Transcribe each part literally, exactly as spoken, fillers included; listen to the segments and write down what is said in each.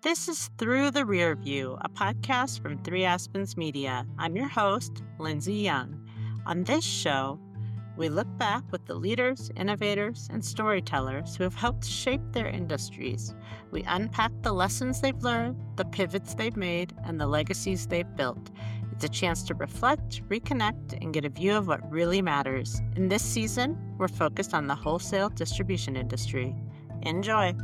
This is Through the Rear View, a podcast from Three Aspens Media. I'm your host, Lindsay Young. On this show, we look back with the leaders, innovators, and storytellers who have helped shape their industries. We unpack the lessons they've learned, the pivots they've made, and the legacies they've built. It's a chance to reflect, reconnect, and get a view of what really matters. In this season, we're focused on the wholesale distribution industry. Enjoy.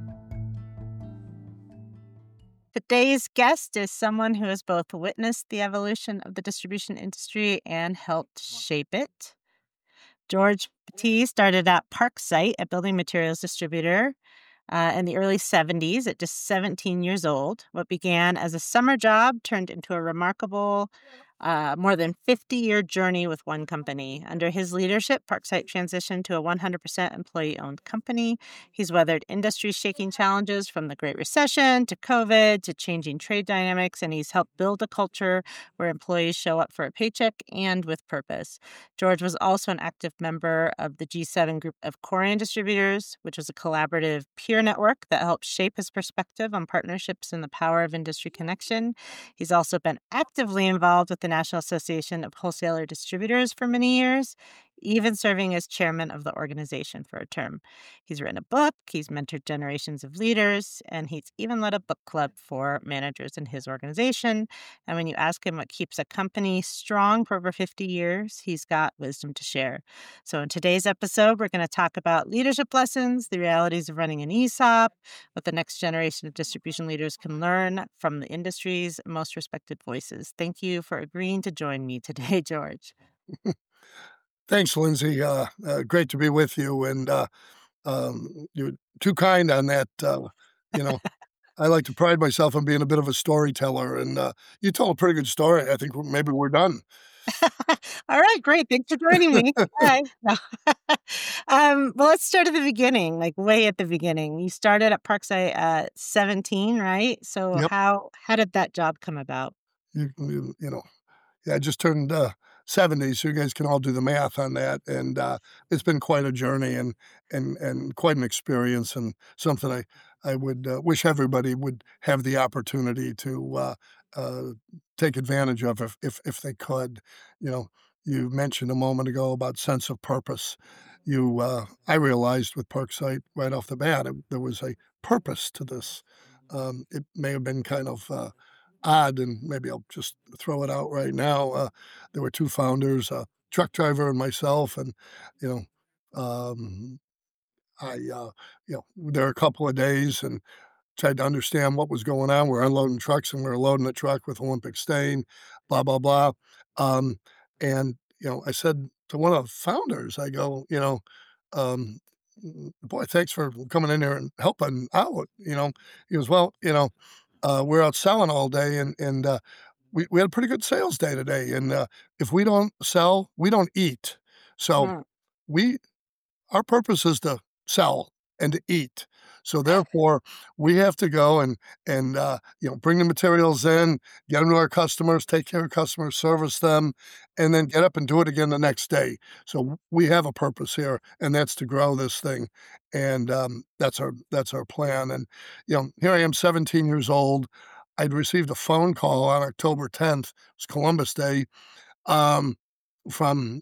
Today's guest is someone who has both witnessed the evolution of the distribution industry and helped shape it. George Batiste started at Parksite, a building materials distributor, uh, in the early seventies at just seventeen years old. What began as a summer job turned into a remarkable uh, more than fifty-year journey with one company. Under his leadership, Parksite transitioned to a one hundred percent employee-owned company. He's weathered industry-shaking challenges from the Great Recession to COVID to changing trade dynamics, and he's helped build a culture where employees show up for a paycheck and with purpose. George was also an active member of the G seven group of Korean distributors, which was a collaborative peer network that helped shape his perspective on partnerships and the power of industry connection. He's also been actively involved with the National Association of Wholesaler Distributors for many years, even serving as chairman of the organization for a term. He's written a book, he's mentored generations of leaders, and he's even led a book club for managers in his organization. And when you ask him what keeps a company strong for over fifty years, he's got wisdom to share. So in today's episode, we're going to talk about leadership lessons, the realities of running an E S O P, what the next generation of distribution leaders can learn from the industry's most respected voices. Thank you for agreeing to join me today, George. Thanks, Lindsay. Uh, uh, great to be with you. And uh, um, you're too kind on that. Uh, you know, I like to pride myself on being a bit of a storyteller. And uh, you told a pretty good story. I think maybe we're done. All right, great. Thanks for joining me. All right. No. um, well, let's start at the beginning, like way at the beginning. You started at Parkside at seventeen, right? So Yep. how how did that job come about? You, you, you know, yeah, I just turned uh, seventy, so you guys can all do the math on that. And uh, it's been quite a journey and and and quite an experience, and something I I would uh, wish everybody would have the opportunity to uh, uh, take advantage of if, if if they could. You know, you mentioned a moment ago about sense of purpose. You, uh, I realized with Parkside right off the bat, it, there was a purpose to this. Um, it may have been kind of uh, odd, and maybe I'll just throw it out right now. Uh, there were two founders, a truck driver and myself, and, you know, um, I, uh, you know, there were a couple of days and tried to understand what was going on. We're unloading trucks and we're loading a truck with Olympic stain, blah, blah, blah. Um, and, you know, I said to one of the founders, I go, you know, um, boy, thanks for coming in here and helping out. You know, he goes, well, you know, uh, we're out selling all day and, and, uh, we, we had a pretty good sales day today. And, uh, if we don't sell, we don't eat. So Mm. we, our purpose is to sell and to eat. So therefore, we have to go and and uh, you know, bring the materials in, get them to our customers, take care of customers, service them, and then get up and do it again the next day. So we have a purpose here, and that's to grow this thing, and um, that's our that's our plan. And you know, here I am, seventeen years old. I'd received a phone call on October tenth. It was Columbus Day. Um, from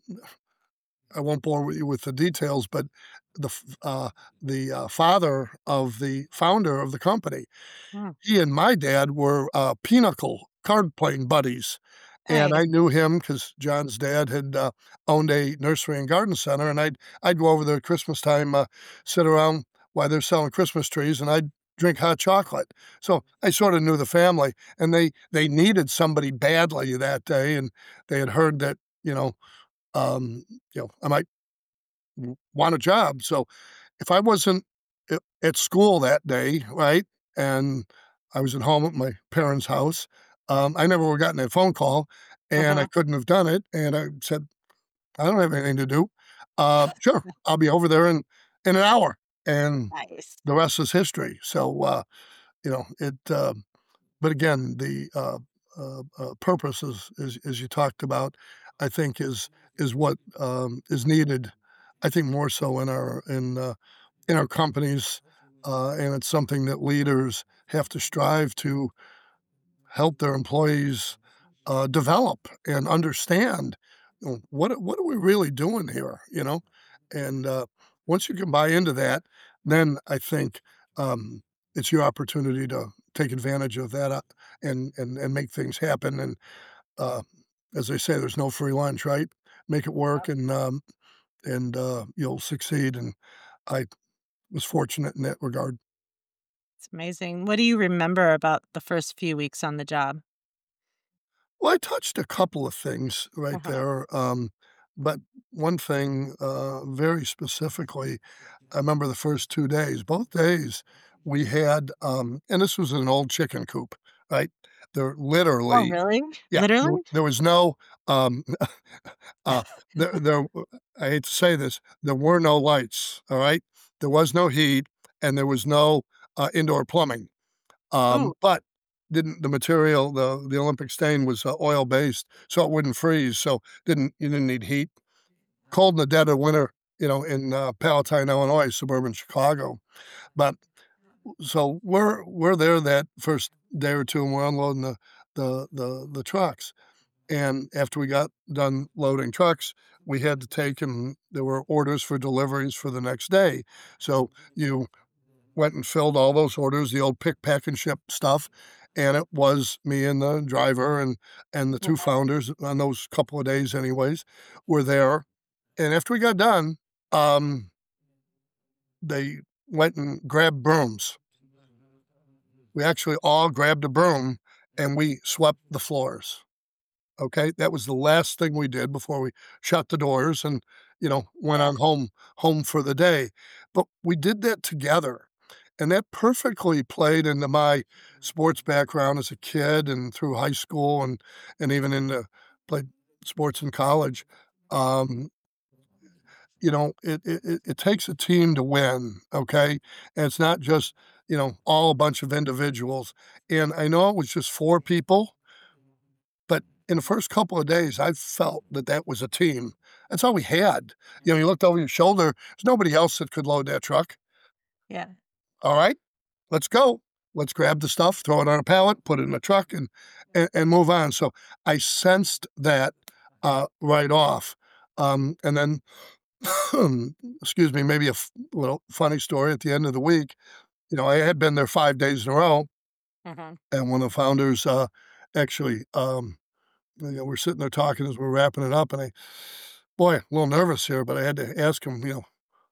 I won't bore you with the details, but the f uh, the, uh, father of the founder of the company, Mm. he and my dad were, uh, pinochle card playing buddies, and I Nice. knew him because John's dad had, uh, owned a nursery and garden center, and I'd I'd go over there at Christmas time, uh, sit around while they're selling Christmas trees, and I'd drink hot chocolate. So I sorta knew the family, and they they needed somebody badly that day, and they had heard that, you know, um, you know, I might w want a job. So if I wasn't a at school that day, right, and I was at home at my parents' house, um, I never would've gotten that phone call, and I Mhm. couldn't have done it, and I said, "I don't have anything to do." Uh, "Sure, I'll be over there in in an hour," and Nice. the rest is history. So, uh, you know, it, um but again, the, uh, uh, uh, purpose is is as you talked about, I think is is what, um, is needed, I think more so in our in, uh, in our companies, uh, and it's something that leaders have to strive to help their employees uh, develop and understand, you know, what what are we really doing here, you know? And uh, once you can buy into that, then I think um, it's your opportunity to take advantage of that uh, and and and make things happen. And uh, as they say, there's no free lunch, right? Make it work, and um, and uh, you'll succeed. And I was fortunate in that regard. It's amazing. What do you remember about the first few weeks on the job? Well, I touched a couple of things right Uh-huh. there, um, but one thing uh, very specifically, I remember the first two days. Both days we had, um, and this was an old chicken coop, right? There Oh, literally, really? yeah, there, Literally? there was no, um, uh, there, there. I hate to say this, there were no lights. All right, there was no heat, and there was no uh, indoor plumbing. Um, Oh, but didn't the material, the the Olympic stain was uh, oil based, so it wouldn't freeze. So didn't you didn't need heat. Cold in the dead of winter, you know, in uh, Palatine, Illinois, suburban Chicago. But so we're we're there that first day or two, and we're unloading the the the, the trucks. And after we got done loading trucks, we had to take, and there were orders for deliveries for the next day. So you went and filled all those orders, the old pick, pack, and ship stuff, and it was me and the driver and and the two uh-huh. founders on those couple of days anyways, were there, and after we got done, um, they went and grabbed brooms. We actually all grabbed a broom, and we swept the floors, okay? That was the last thing we did before we shut the doors and, you know, went Yeah. on home home for the day, but we did that together. And that perfectly played into my sports background as a kid and through high school and and even into played sports in college. Um, you know, it, it it it takes a team to win, okay? And it's not just, you know, all a bunch of individuals. And I know it was just four people, but in the first couple of days, I felt that that was a team. That's all we had. You know, you looked over your shoulder, there's nobody else that could load that truck. Yeah. All right, let's go. Let's grab the stuff, throw it on a pallet, put it in a truck, and and, and move on. So I sensed that uh, right off. Um, and then, excuse me, maybe a f- little funny story at the end of the week. You know, I had been there five days in a row, Mhm. and one of the founders uh, actually, um, you know, we're sitting there talking as we're wrapping it up, and I, boy, a little nervous here, but I had to ask him, you know,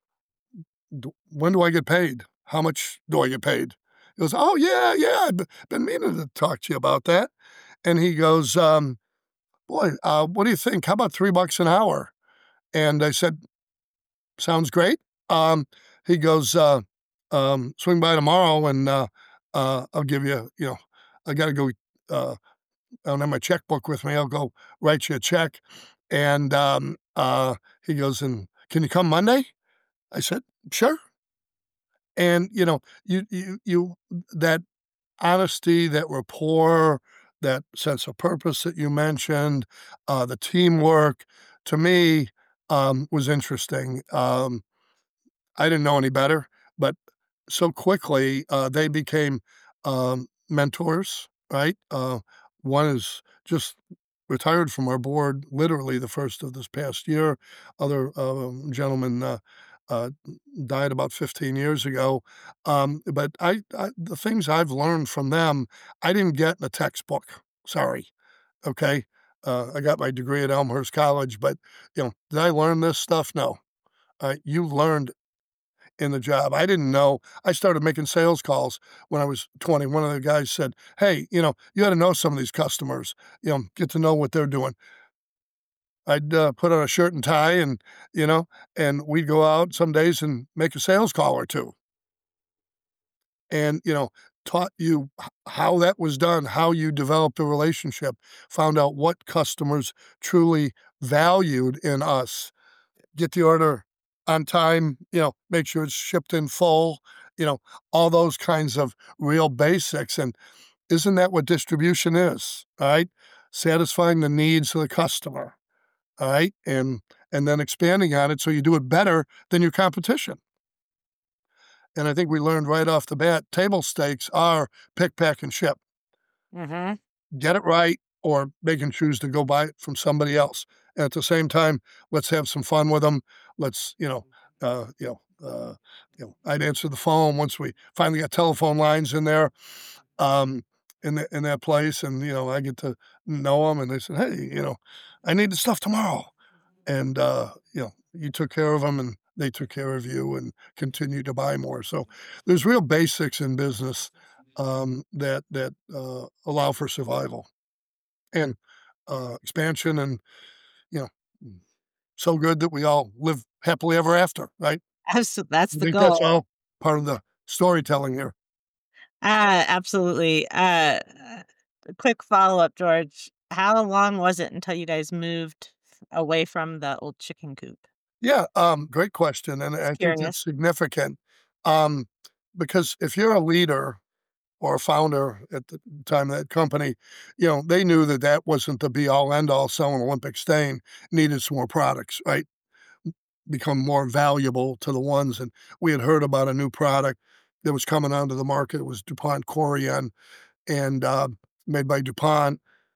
"D- when do I get paid? How much do I get paid?" He goes, "Oh, yeah, yeah, I've b- been meaning to talk to you about that." And he goes, um, "Boy, uh, what do you think? How about three bucks an hour?" And I said, "Sounds great." Um, he goes, uh, um, "Swing by tomorrow and uh, uh, I'll give you, you know, I got to go. Uh, I don't have my checkbook with me. I'll go write you a check." And um, uh, he goes, "And can you come Monday?" I said, "Sure." And you know, you you you that honesty, that rapport, that sense of purpose that you mentioned, uh, the teamwork, to me, um, was interesting. Um, I didn't know any better, but so quickly, uh, they became, um, mentors, right? Uh, one is just retired from our board, literally the first of this past year. Other, um, gentleman, uh, uh, died about fifteen years ago. Um, but I I the things I've learned from them, I didn't get in a textbook. Sorry, okay? Uh, I got my degree at Elmhurst College, but, you know, did I learn this stuff? No. Uh, you learned in the job. I didn't know. I started making sales calls when I was twenty. One of the guys said, "Hey, you know, you got to know some of these customers, you know, get to know what they're doing." I'd uh, put on a shirt and tie and, you know, and we'd go out some days and make a sales call or two and, you know, taught you h- how that was done, how you developed a relationship, found out what customers truly valued in us, get the order on time, you know, make sure it's shipped in full, you know, all those kinds of real basics. And isn't that what distribution is? All right. Satisfying the needs of the customer. All right. And and then expanding on it so you do it better than your competition. And I think we learned right off the bat, table stakes are pick, pack, and ship. Mm-hmm. Get it right, or they can choose to go buy it from somebody else. And at the same time, let's have some fun with them. Let's, you know, uh, you know, uh, you know, I'd answer the phone once we finally got telephone lines in there, um, in the, in that place, and you know, I get to know them, and they said, "Hey, you know, I need the stuff tomorrow," and uh, you know, you took care of them, and they took care of you, and continued to buy more. So there's real basics in business um, that that uh, allow for survival and uh, expansion, and you know, so good that we all live happily ever after, right? Absolutely, that's I the think that's goal. all part of the storytelling here. Uh, absolutely. Uh, a quick follow-up, George. How long was it until you guys moved away from the old chicken coop? Yeah, um, great question, and Just I think curious. that's significant, um, because if you're a leader or a founder at the time of that company, you know, they knew that that wasn't the be all end all. Selling Olympic stain needed some more products, right? Become more valuable to the ones. And we had heard about a new product that was coming onto the market. It was DuPont Corian, and uh, made by DuPont.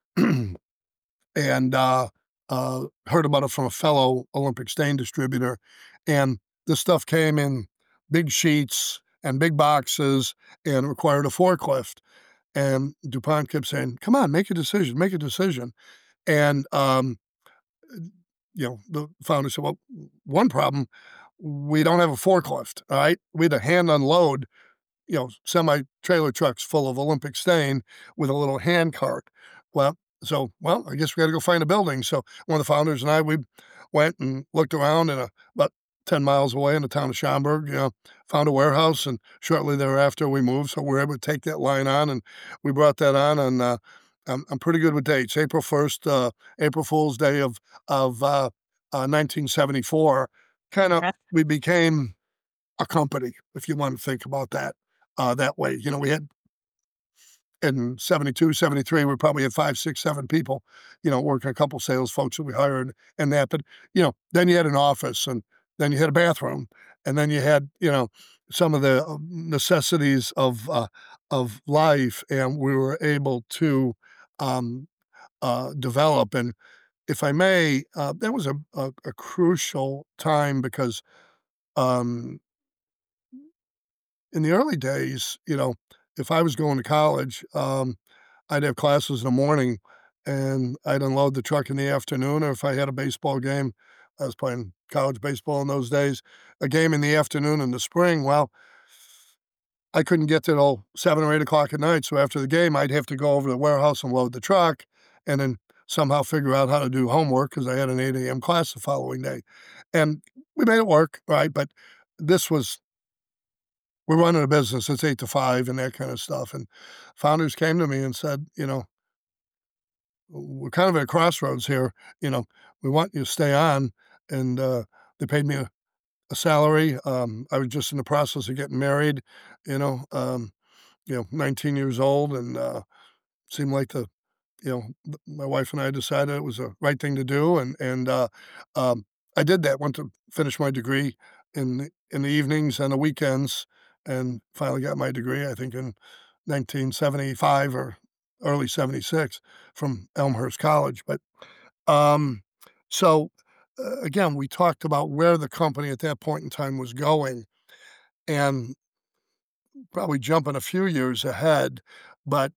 and uh, uh, heard about it from a fellow Olympic stain distributor. And this stuff came in big sheets and big boxes and required a forklift. And DuPont kept saying, "Come on, make a decision, make a decision." And um, you know, the founder said, "Well, one problem, we don't have a forklift. All right, we had to hand unload, you know, semi trailer trucks full of Olympic stain with a little hand cart." Well, so, well, I guess we got to go find a building. So one of the founders and I, we went and looked around in a, about ten miles away in the town of Schaumburg, you know, found a warehouse, and shortly thereafter we moved. So we were able to take that line on, and we brought that on. And uh, I'm, I'm pretty good with dates. April first, uh, April Fool's Day of, of uh, uh, nineteen seventy-four, kind of, Okay. we became a company, if you want to think about that uh, that way. You know, we had in seventy-two, seventy-three, we probably had five, six, seven people, you know, working, a couple sales folks that we hired and that. But, you know, then you had an office, and then you had a bathroom, and then you had, you know, some of the um, necessities of, uh, of life. And we were able to um, uh, develop. And if I may, uh, that was a, a, a crucial time because um, in the early days, you know, if I was going to college, um, I'd have classes in the morning, and I'd unload the truck in the afternoon. Or if I had a baseball game, I was playing college baseball in those days, a game in the afternoon in the spring. Well, I couldn't get there till seven or eight o'clock at night. So after the game, I'd have to go over to the warehouse and load the truck, and then somehow figure out how to do homework because I had an eight a.m. class the following day. And we made it work, right? But this was we're running a business. It's eight to five and that kind of stuff. And founders came to me and said, you know, we're kind of at a crossroads here. You know, we want you to stay on. And uh, they paid me a, a salary. Um, I was just in the process of getting married, you know, um, you know, nineteen years old, and uh, seemed like the, you know, th- my wife and I decided it was the right thing to do. And, and uh, um, I did that, went to finish my degree in, the- in the evenings and the weekends, and finally got my degree, I think in nineteen seventy-five or early seventy-six from Elmhurst College. But um, so uh, again, we talked about where the company at that point in time was going, and probably jumping a few years ahead, but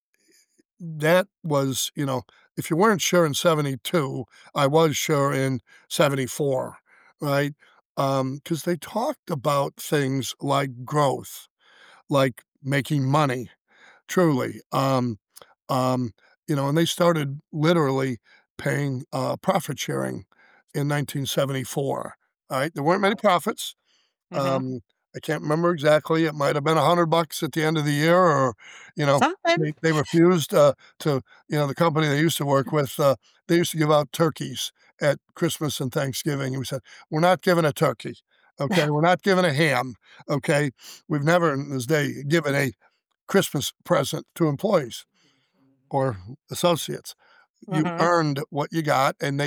that was, you know, if you weren't sure in seventy-two, I was sure in seventy-four, right? Um, because they talked about things like growth, like making money, truly. Um, um, you know, and they started literally paying uh, profit sharing in nineteen seventy-four. All right, there weren't many profits. Mhm. Um, I can't remember exactly. It might have been a hundred bucks at the end of the year, or you know, Something. they, they refused uh, to. You know, the company they used to work with, uh, they used to give out turkeys at Christmas and Thanksgiving. And we said, "We're not giving a turkey. Okay, we're not giving a ham. Okay, we've never in this day given a Christmas present to employees or associates. You Mhm. earned what you got, and they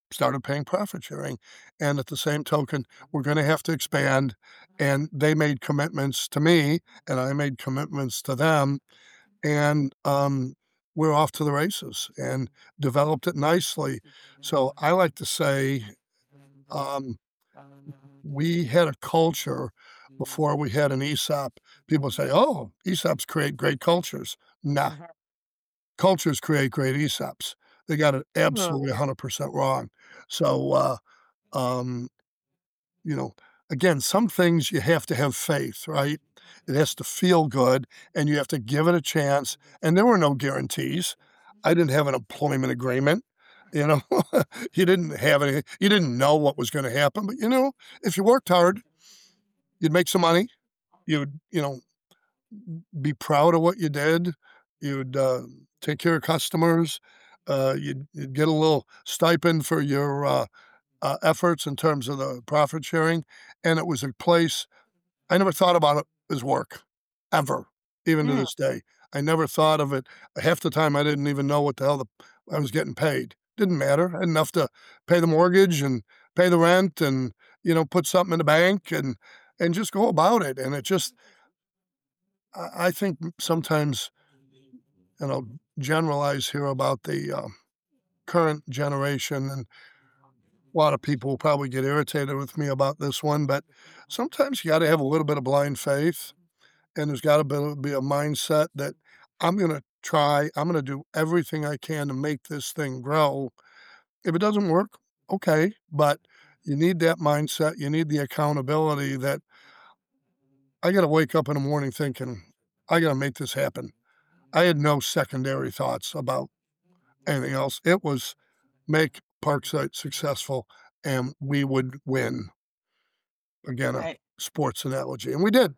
started paying profit sharing, and at the same token, we're gonna have to expand, and they made commitments to me, and I made commitments to them, and, um, we're off to the races and developed it nicely. So I like to say, um, we had a culture before we had an ESOP. People say, "Oh, ESOPs create great cultures." Nah, Mhm. cultures create great ESOPs. They got it absolutely Oh, one hundred percent wrong. So, uh, um, you know, again, some things you have to have faith, right? It has to feel good, and you have to give it a chance, and there were no guarantees. I didn't have an employment agreement, you know? You didn't have any you didn't know what was gonna happen, but, you know, if you worked hard, you'd make some money. You'd, you know, be proud of what you did. You'd, uh, take care of customers. Uh, you'd you'd get a little stipend for your, uh, uh, efforts in terms of the profit sharing, and it was a place I never thought about it as work, ever, even to mm, this day. I never thought of it. Half the time, I didn't even know what the hell the I was getting paid. Didn't matter. I had enough to pay the mortgage and pay the rent and, you know, put something in the bank and and just go about it, and it just I I think sometimes, and I'll generalize here about the, um, current generation, and a lot of people will probably get irritated with me about this one, but sometimes you gotta have a little bit of blind faith, and there's gotta be be a mindset that I'm gonna try, I'm gonna do everything I can to make this thing grow. If it doesn't work, okay, but you need that mindset, you need the accountability that I gotta wake up in the morning thinking, "I gotta make this happen." I had no secondary thoughts about anything else. It was make Parkside successful, and we would win. Again, a right. sports analogy, and we did.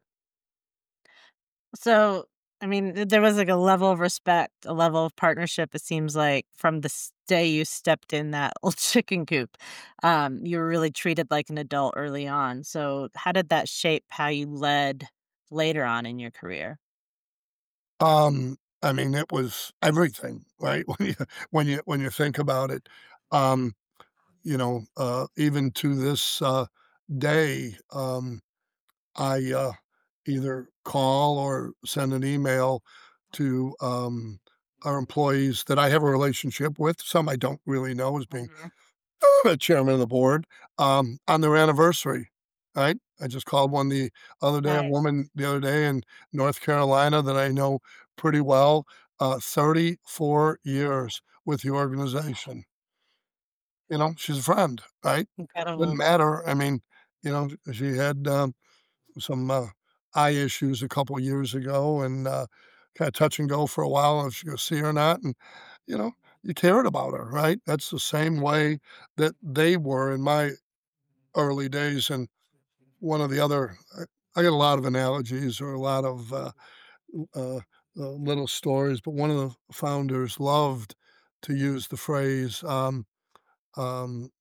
So, I mean, th there was, like, a level of respect, a level of partnership, it seems like, from the s day you stepped in that old chicken coop. Um, you were really treated like an adult early on. So how did that shape how you led later on in your career? Um, I mean, it was everything, right? When you when you when you think about it, um, you know, uh, even to this, uh, day, um, I, uh, either call or send an email to, um, our employees that I have a relationship with, some I don't really know as being Mhm. chairman of the board, um, on their anniversary, right? I just called one the other day, a Nice. woman the other day in North Carolina that I know pretty well, uh, thirty-four years with the organization. You know, she's a friend, right? Didn't Incredible. matter. I mean, you know, she had, um, some, uh, eye issues a couple years ago and, uh, kinda touch and go for a while if she could see her or not, and, you know, you cared about her, right? That's the same way that they were in my early days, and one of the other I I got a lot of analogies or a lot of, uh, uh, uh, little stories, but one of the founders loved to use the phrase, um, um,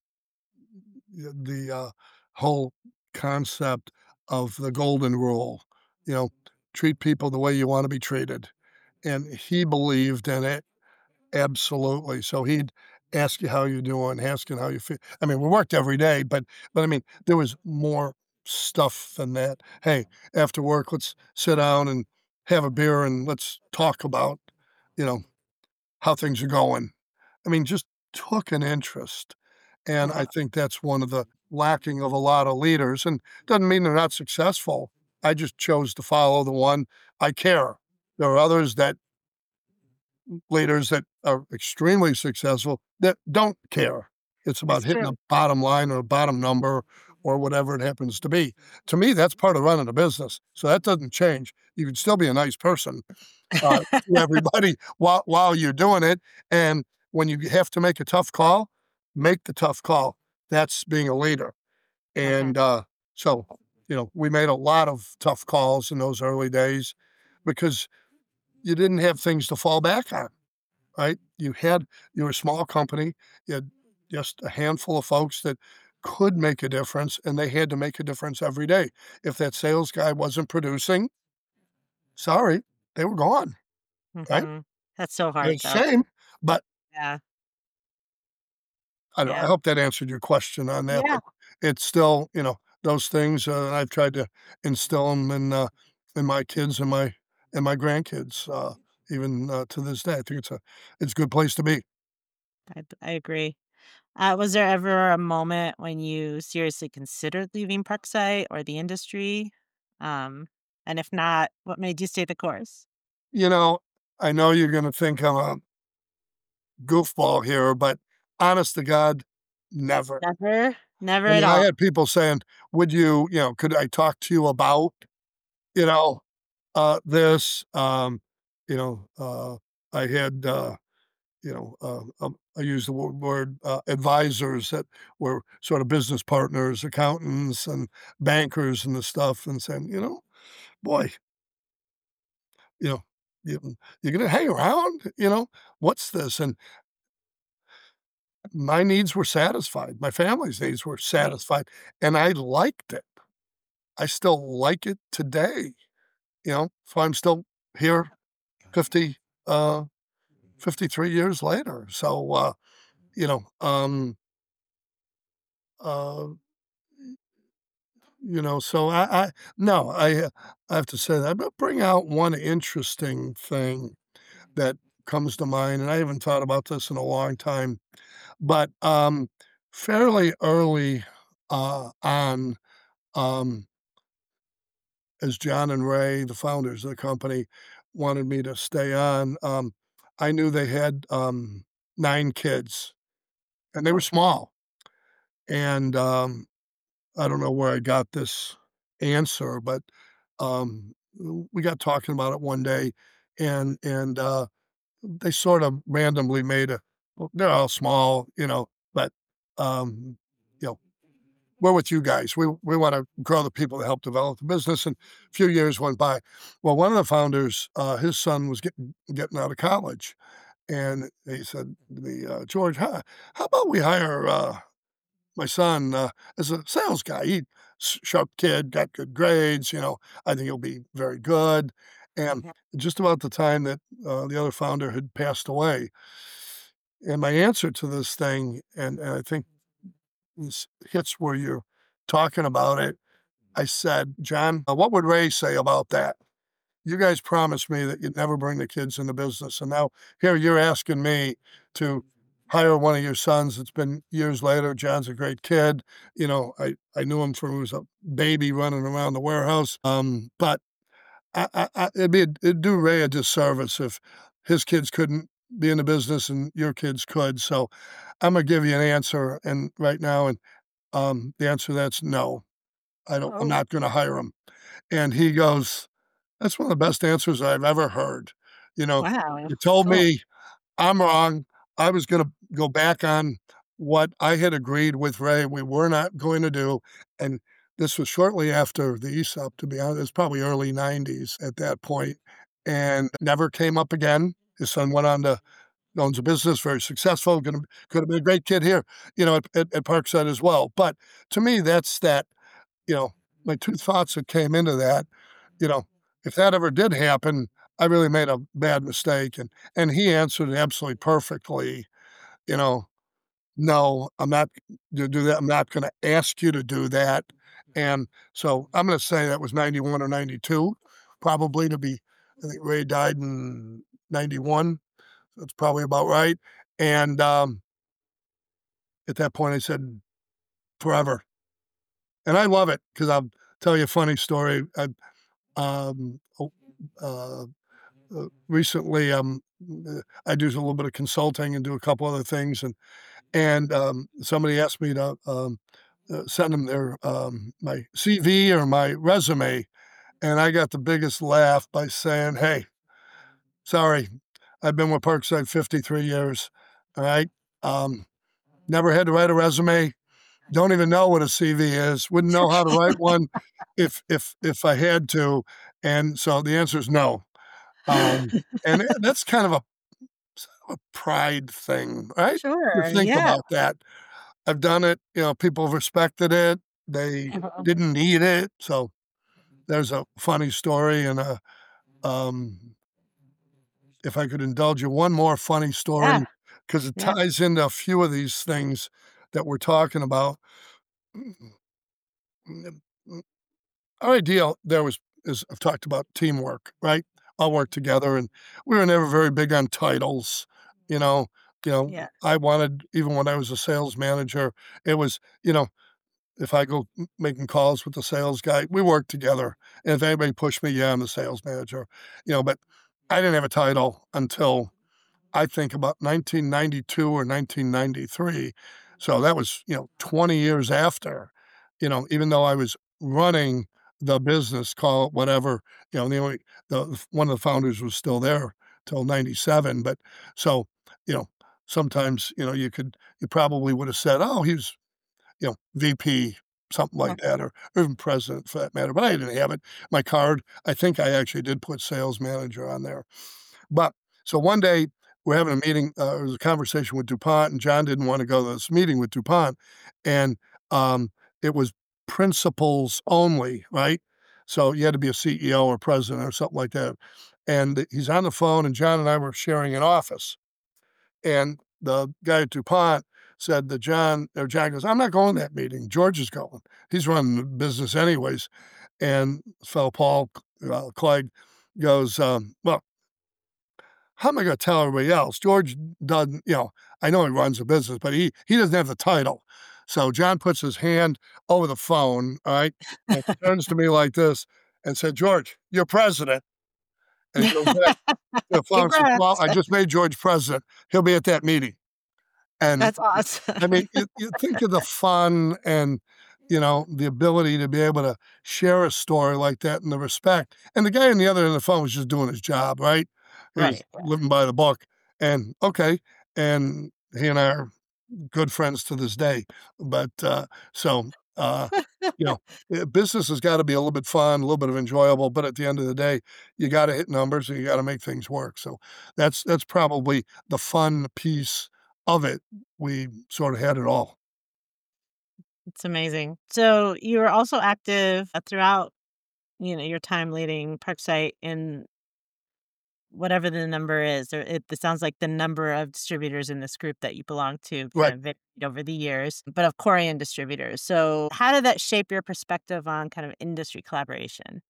y the, uh, whole concept of the golden rule, you know, treat people the way you wanna be treated, and he believed in it absolutely, so he'd ask you how you doing, ask you how you feel. I mean, we worked every day, but but I mean, there was more stuff than that. "Hey, after work, let's sit down and have a beer and let's talk about, you know, how things are going." I mean, just took an interest, and I Uh-huh. think that's one of the lacking of a lot of leaders, and doesn't mean they're not successful. I just chose to follow the one I care. There are others that leaders that are extremely successful that don't care. It's about It's hitting true. a bottom line or a bottom number or whatever it happens to be. To me, that's part of running a business, so that doesn't change. You can still be a nice person, uh, to everybody while while you're doing it, and when you have to make a tough call, make the tough call. That's being a leader, Mhm. and, uh, so, you know, we made a lot of tough calls in those early days because you didn't have things to fall back on. Right? You had you were a small company, you had just a handful of folks that could make a difference, and they had to make a difference every day. If that sales guy wasn't producing, sorry, they were gone, right? Mhm. That's so hard It's a though. shame, but Yeah. I don't know, I Yeah. hope that answered your question on that, Yeah. but it's still, you know, those things, uh, I've tried to instill 'em in, uh, in my kids and my and my grandkids, uh, even, uh, to this day. I think it's a it's a good place to be. I b I agree. Uh, was there ever a moment when you seriously considered leaving Parkside or the industry? Um, and if not, what made you stay the course? You know, I know you're gonna think I'm a goofball here, but honest to God, never. Never? Never I at mean, I all? had people saying, "Would you" you know, "Could I talk to you about" you know, uh, this, um, you know, uh, I had, uh, you know, um, um, I used the wo word, uh, advisors that were sort of business partners, accountants, and bankers and the stuff, and saying, you know, "Boy" you know, "you you gonna hang around? You know, what's this?" And my needs were satisfied, my family's needs were Right. satisfied, and I liked it. I still like it today, you know? So I'm still here fifty, uh, fifty-three years later, so, uh, you know, um uh, you know, so I I no, I, uh, I have to say that, but bring out one interesting thing that comes to mind, and I haven't thought about this in a long time, but, um, fairly early, uh, on, um as John and Ray, the founders of the company, wanted me to stay on, um, I knew they had, um, nine kids, and they were Oh. small, and, um, I don't know where I got this answer, but, um, w we got talking about it one day, and and, uh, they sort of randomly made a well, they're all small, you know, but, um, you know, "We're with you guys. We we wanna grow the people that help develop the business," and a few years went by. Well, one of the founders, uh, his son was getting getting out of college, and he said to me, uh, "George, how how about we hire, uh, my son, uh, as a sales guy? He s sharp kid, got good grades, you know, I think he'll be very good." And Mhm. just about the time that, uh, the other founder had passed away and my answer to this thing, and and I think this hits where you're talking about it, I said, "John, uh, what would Ray say about that? You guys promised me that you'd never bring the kids in the business, and now here you're asking me to hire one of your sons. It's been years later. John's a great kid. You know, I I knew him from he was a baby running around the warehouse, um, but I I I it'd be it'd do Ray a disservice if his kids couldn't be in the business and your kids could, so Imma give you an answer, and right now, and, um, the answer to that's no. I don't I'm Oh. not gonna hire 'em." And he goes, "That's one of the best answers I've ever heard. You know, Wow, you told cool. me I'm wrong. I was gonna go back on what I had agreed with Ray we were not going to do," and this was shortly after the ESOP, to be honest, it was probably early nineties at that point, and never came up again. His son went on to owns a business, very successful, gonna could have been a great kid here, you know, at at at Parkside as well, but to me, that's that you know, my two thoughts that came into that, you know, if that ever did happen, I really made a bad mistake, and and he answered it absolutely perfectly, you know, "No, I'm not gonna do that. I'm not gonna ask you to do that," and so I'm gonna say that was ninety-one or ninety-two, probably to be I think Ray died in ninety-one. That's probably about right, and, um at that point, I said, "Forever." And I love it 'cause I'll tell you a funny story. I, um, oh, uh, uh, recently, um, uh, I do a little bit of consulting and do a couple other things, and and, um, somebody asked me to, um, uh, send 'em their, um, my CV or my resume, and I got the biggest laugh by saying, "Hey, sorry, I've been with Parkside fifty-three years, alright? Um, never had to write a resume, don't even know what a CV is, wouldn't know how to write one if if if I had to, and so the answer is no." Um, and, eh, that's kind of a sort of a pride thing, right? You Sure, think yeah. about that. I've done it, you know, people have respected it, they Uh-huh. didn't need it, so there's a funny story and a, um if I could indulge you one more funny Yeah. story 'cause it Yeah. ties into a few of these things that we're talking about. Our ideal there was is I've talked about teamwork, right? All work together, and we were never very big on titles, you know you know, Yeah. I wanted even when I was a sales manager, it was, you know, if I go m making calls with the sales guy, we work together, and if anybody pushed me, yeah, I'm the sales manager, you know, but I didn't have a title until, I think, about nineteen ninety-two or nineteen ninety-three, so that was, you know, twenty years after, you know, even though I was running the business, call it whatever, you know, the only the one of the founders was still there till ninety-seven, but so, you know, sometimes, you know, you could you probably would have said, "Oh, he's, you know, V P," something Uh-huh. like that, or or even president for that matter, but I didn't have it. My card, I think I actually did put sales manager on there. But so one day, we're having a meeting, uh, it was a conversation with DuPont, and John didn't wanna go to this meeting with DuPont, and, um, it was principals only, right? So you had to be a C E O or president or something like that, and he's on the phone, and John and I were sharing an office, and the guy at DuPont said that John or John goes, "I'm not going to that meeting, George is going. He's running the business anyways." And this fellow, Paul, uh, Clegg goes, um, "Well" "how am I gonna tell everybody else? George doesn't" you know, I know he runs the business, but he he doesn't have the title. So John puts his hand over the phone, alright, and turns to me like this and said, "George, you're president." And he goes back to the phone and says, "Well, Congrats. I just made George president. He'll be at that meeting." And, That's awesome. I mean, you you think of the fun and, you know, the ability to be able to share a story like that and the respect, and the guy on the other end of the phone was just doing his job, right? He was Right, yeah. living by the book, and okay, and he and I are good friends to this day, but, uh, so, uh, you know, eh, business has gotta be a little bit fun, a little bit of enjoyable, but at the end of the day, you gotta hit numbers and you gotta make things work, so that's that's probably the fun piece of it. We sorta had it all. It's amazing. So, you were also active, uh, throughout, you know, your time leading Parksite in whatever the number is, or it it sounds like the number of distributors in this group that you belong to kind Right. of varied over the years, but of Corian distributors. So, how did that shape your perspective on kind of industry collaboration?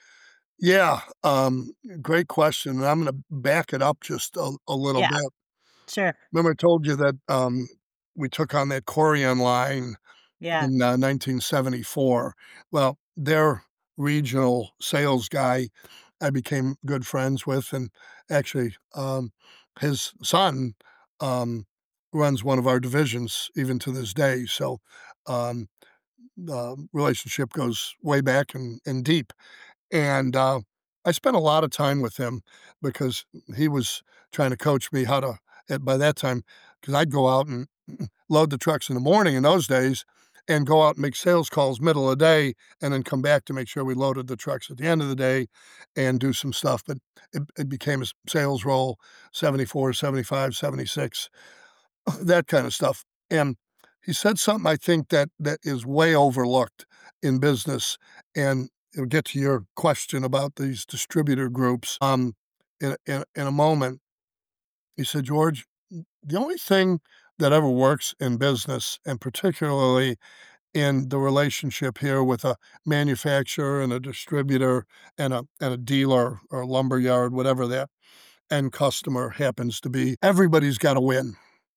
Yeah, um, great question, and I'm gonna back it up just a a little Yeah. bit. Sure. Remember I told you that, um, we took on that Corian line Yeah. in, uh, nineteen seventy-four? Well, their regional sales guy, I became good friends with, and actually, um, his son, um, runs one of our divisions even to this day, so, um, the relationship goes way back and and deep, and, uh, I spent a lotta time with him because he was trying to coach me how to and by that time 'cause I'd go out and load the trucks in the morning in those days and go out and make sales calls middle of the day and then come back to make sure we loaded the trucks at the end of the day and do some stuff, but it it became a s sales role, seventy-four, seventy-five, seventy-six, that kinda stuff, and he said something I think that that is way overlooked in business, and it'll get to your question about these distributor groups, um, in a in a in a moment. He said, "George, m the only thing that ever works in business, and particularly in the relationship here with a manufacturer and a distributor and a and a dealer or a lumber yard, whatever that end customer happens to be, everybody's gotta win."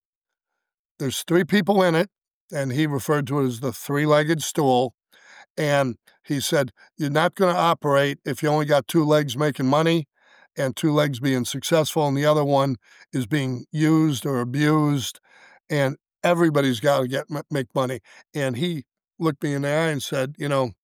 There's three people in it, and he referred to it as the three-legged stool, and he said, "You're not gonna operate if you only got two legs making money and two legs being successful, and the other one is being used or abused, and everybody's gotta get m make money." And he looked me in the eye and said, you know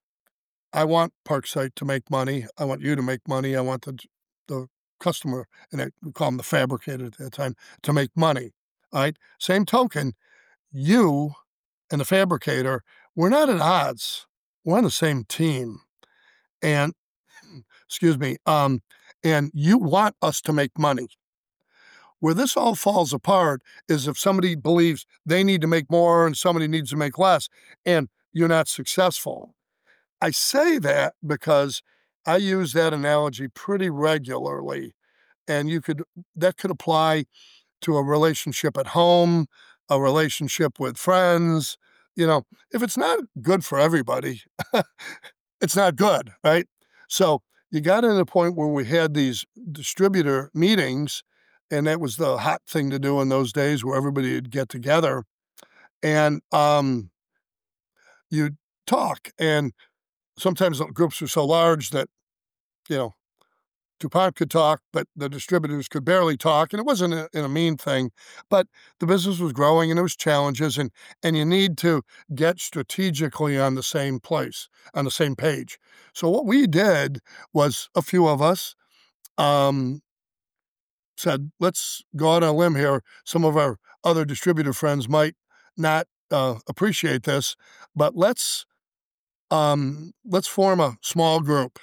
"I want Parksite to make money, I want you to make money, I want the j the customer," and I we call him the fabricator at that time, "to make money, alright? Same token, you and the fabricator, we're not at odds, we're on the same team, and" excuse me, um, "and you want us to make money. Where this all falls apart is if somebody believes they need to make more and somebody needs to make less, and you're not successful." I say that because I use that analogy pretty regularly, and you could that could apply to a relationship at home, a relationship with friends. You know, if it's not good for everybody, it's not good, right? So you got to the point where we had these distributor meetings, and that was the hot thing to do in those days, where everybody would get together and um, you'd talk. And sometimes the groups were so large that, you know, DuPont could talk, but the distributors could barely talk, and it wasn't a, in a mean thing, but the business was growing and there was challenges, and and you need to get strategically on the same place, on the same page. So what we did was, a few of us um, said, let's go out on a limb here. Some of our other distributor friends might not uh, appreciate this, but let's um, let's form a small group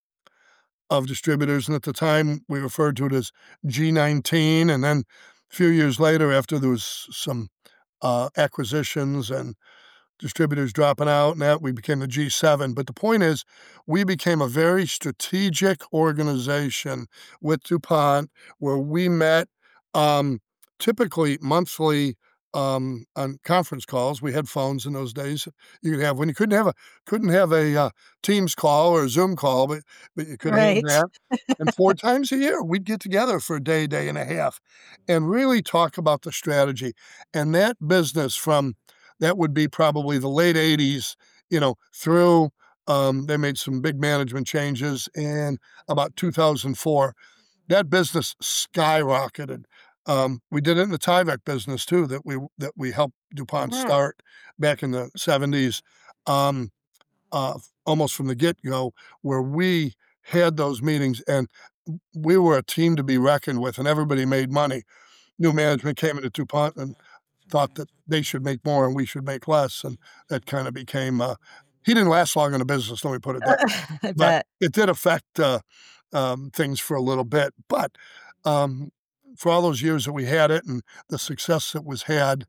of distributors, and at the time we referred to it as G nineteen, and then a few years later, after there was some uh, acquisitions and distributors dropping out and that, we became the G seven. But the point is, we became a very strategic organization with DuPont, where we met um, typically monthly um, on conference calls. We had phones in those days. You could have, when you couldn't have a couldn't have a uh, Teams call or a Zoom call, but but you could have Right. that. And four times a year, we'd get together for a day, day and a half, and really talk about the strategy. And that business, from that would be probably the late eighties, you know, through um, they made some big management changes in about two thousand four. That business skyrocketed. Um, we did it in the Tyvek business too, that we that we helped DuPont Mhm. start back in the seventies, um, uh, almost from the get-go, where we had those meetings, and we were a team to be reckoned with, and everybody made money. New management came into DuPont and thought that they should make more and we should make less, and that kind of became, uh he didn't last long in the business, let me put it that way, I but bet. it did affect, uh, um, things for a little bit, but, um, for all those years that we had it and the success that was had,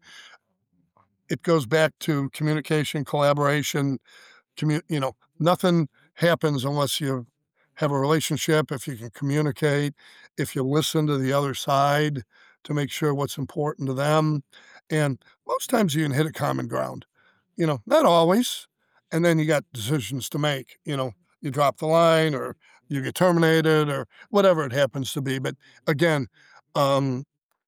it goes back to communication, collaboration, commu you know, nothing happens unless you have a relationship, if you can communicate, if you listen to the other side to make sure what's important to them, and most times you can hit a common ground. You know, not always, and then you got decisions to make, you know, you drop the line or you get terminated or whatever it happens to be, but again, um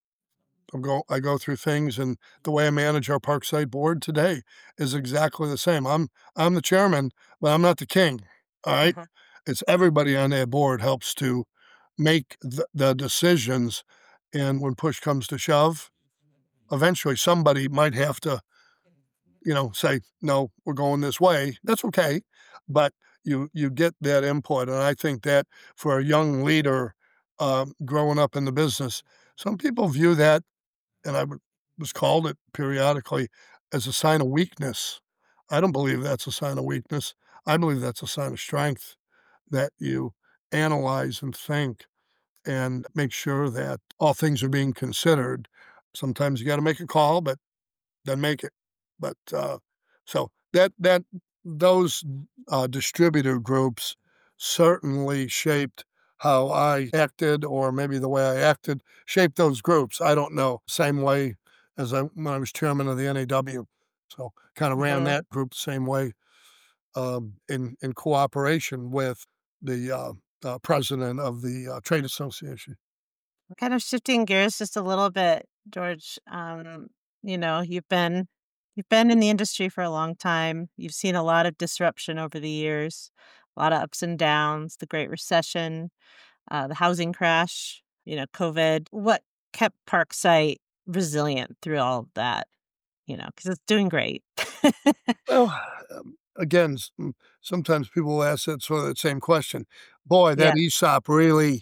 I go I go through things, and the way I manage our Parkside board today is exactly the same. I'm I'm the chairman, but I'm not the king, all right? Mhm. It's everybody on that board helps to make the the decisions, and when push comes to shove, eventually somebody might have to, you know, say, "No, we're going this way." That's okay, but you you get that input, and I think that for a young leader, um, growing up in the business, some people view that, and I would was called it periodically, as a sign of weakness. I don't believe that's a sign of weakness. I believe that's a sign of strength, that you analyze and think and make sure that all things are being considered. Sometimes you gotta make a call, but then make it. But, uh, so that that those, uh, distributor groups certainly shaped how I acted, or maybe the way I acted shaped those groups. I don't know. Same way as I when I was chairman of the N A W. So, kinda ran Mhm. that group the same way, um, in in cooperation with the, uh, uh, president of the, uh, trade association. Kind of shifting gears just a little bit, George, um, you know, you've been you've been in the industry for a long time. You've seen a lot of disruption over the years, a lot of ups and downs, the Great Recession, uh, the housing crash, you know, COVID. What kept Parksite resilient through all of that? You know, because it's doing great. Well, um, again, s mm, sometimes people will ask that sort of that same question. Boy, Yeah, that E S O P really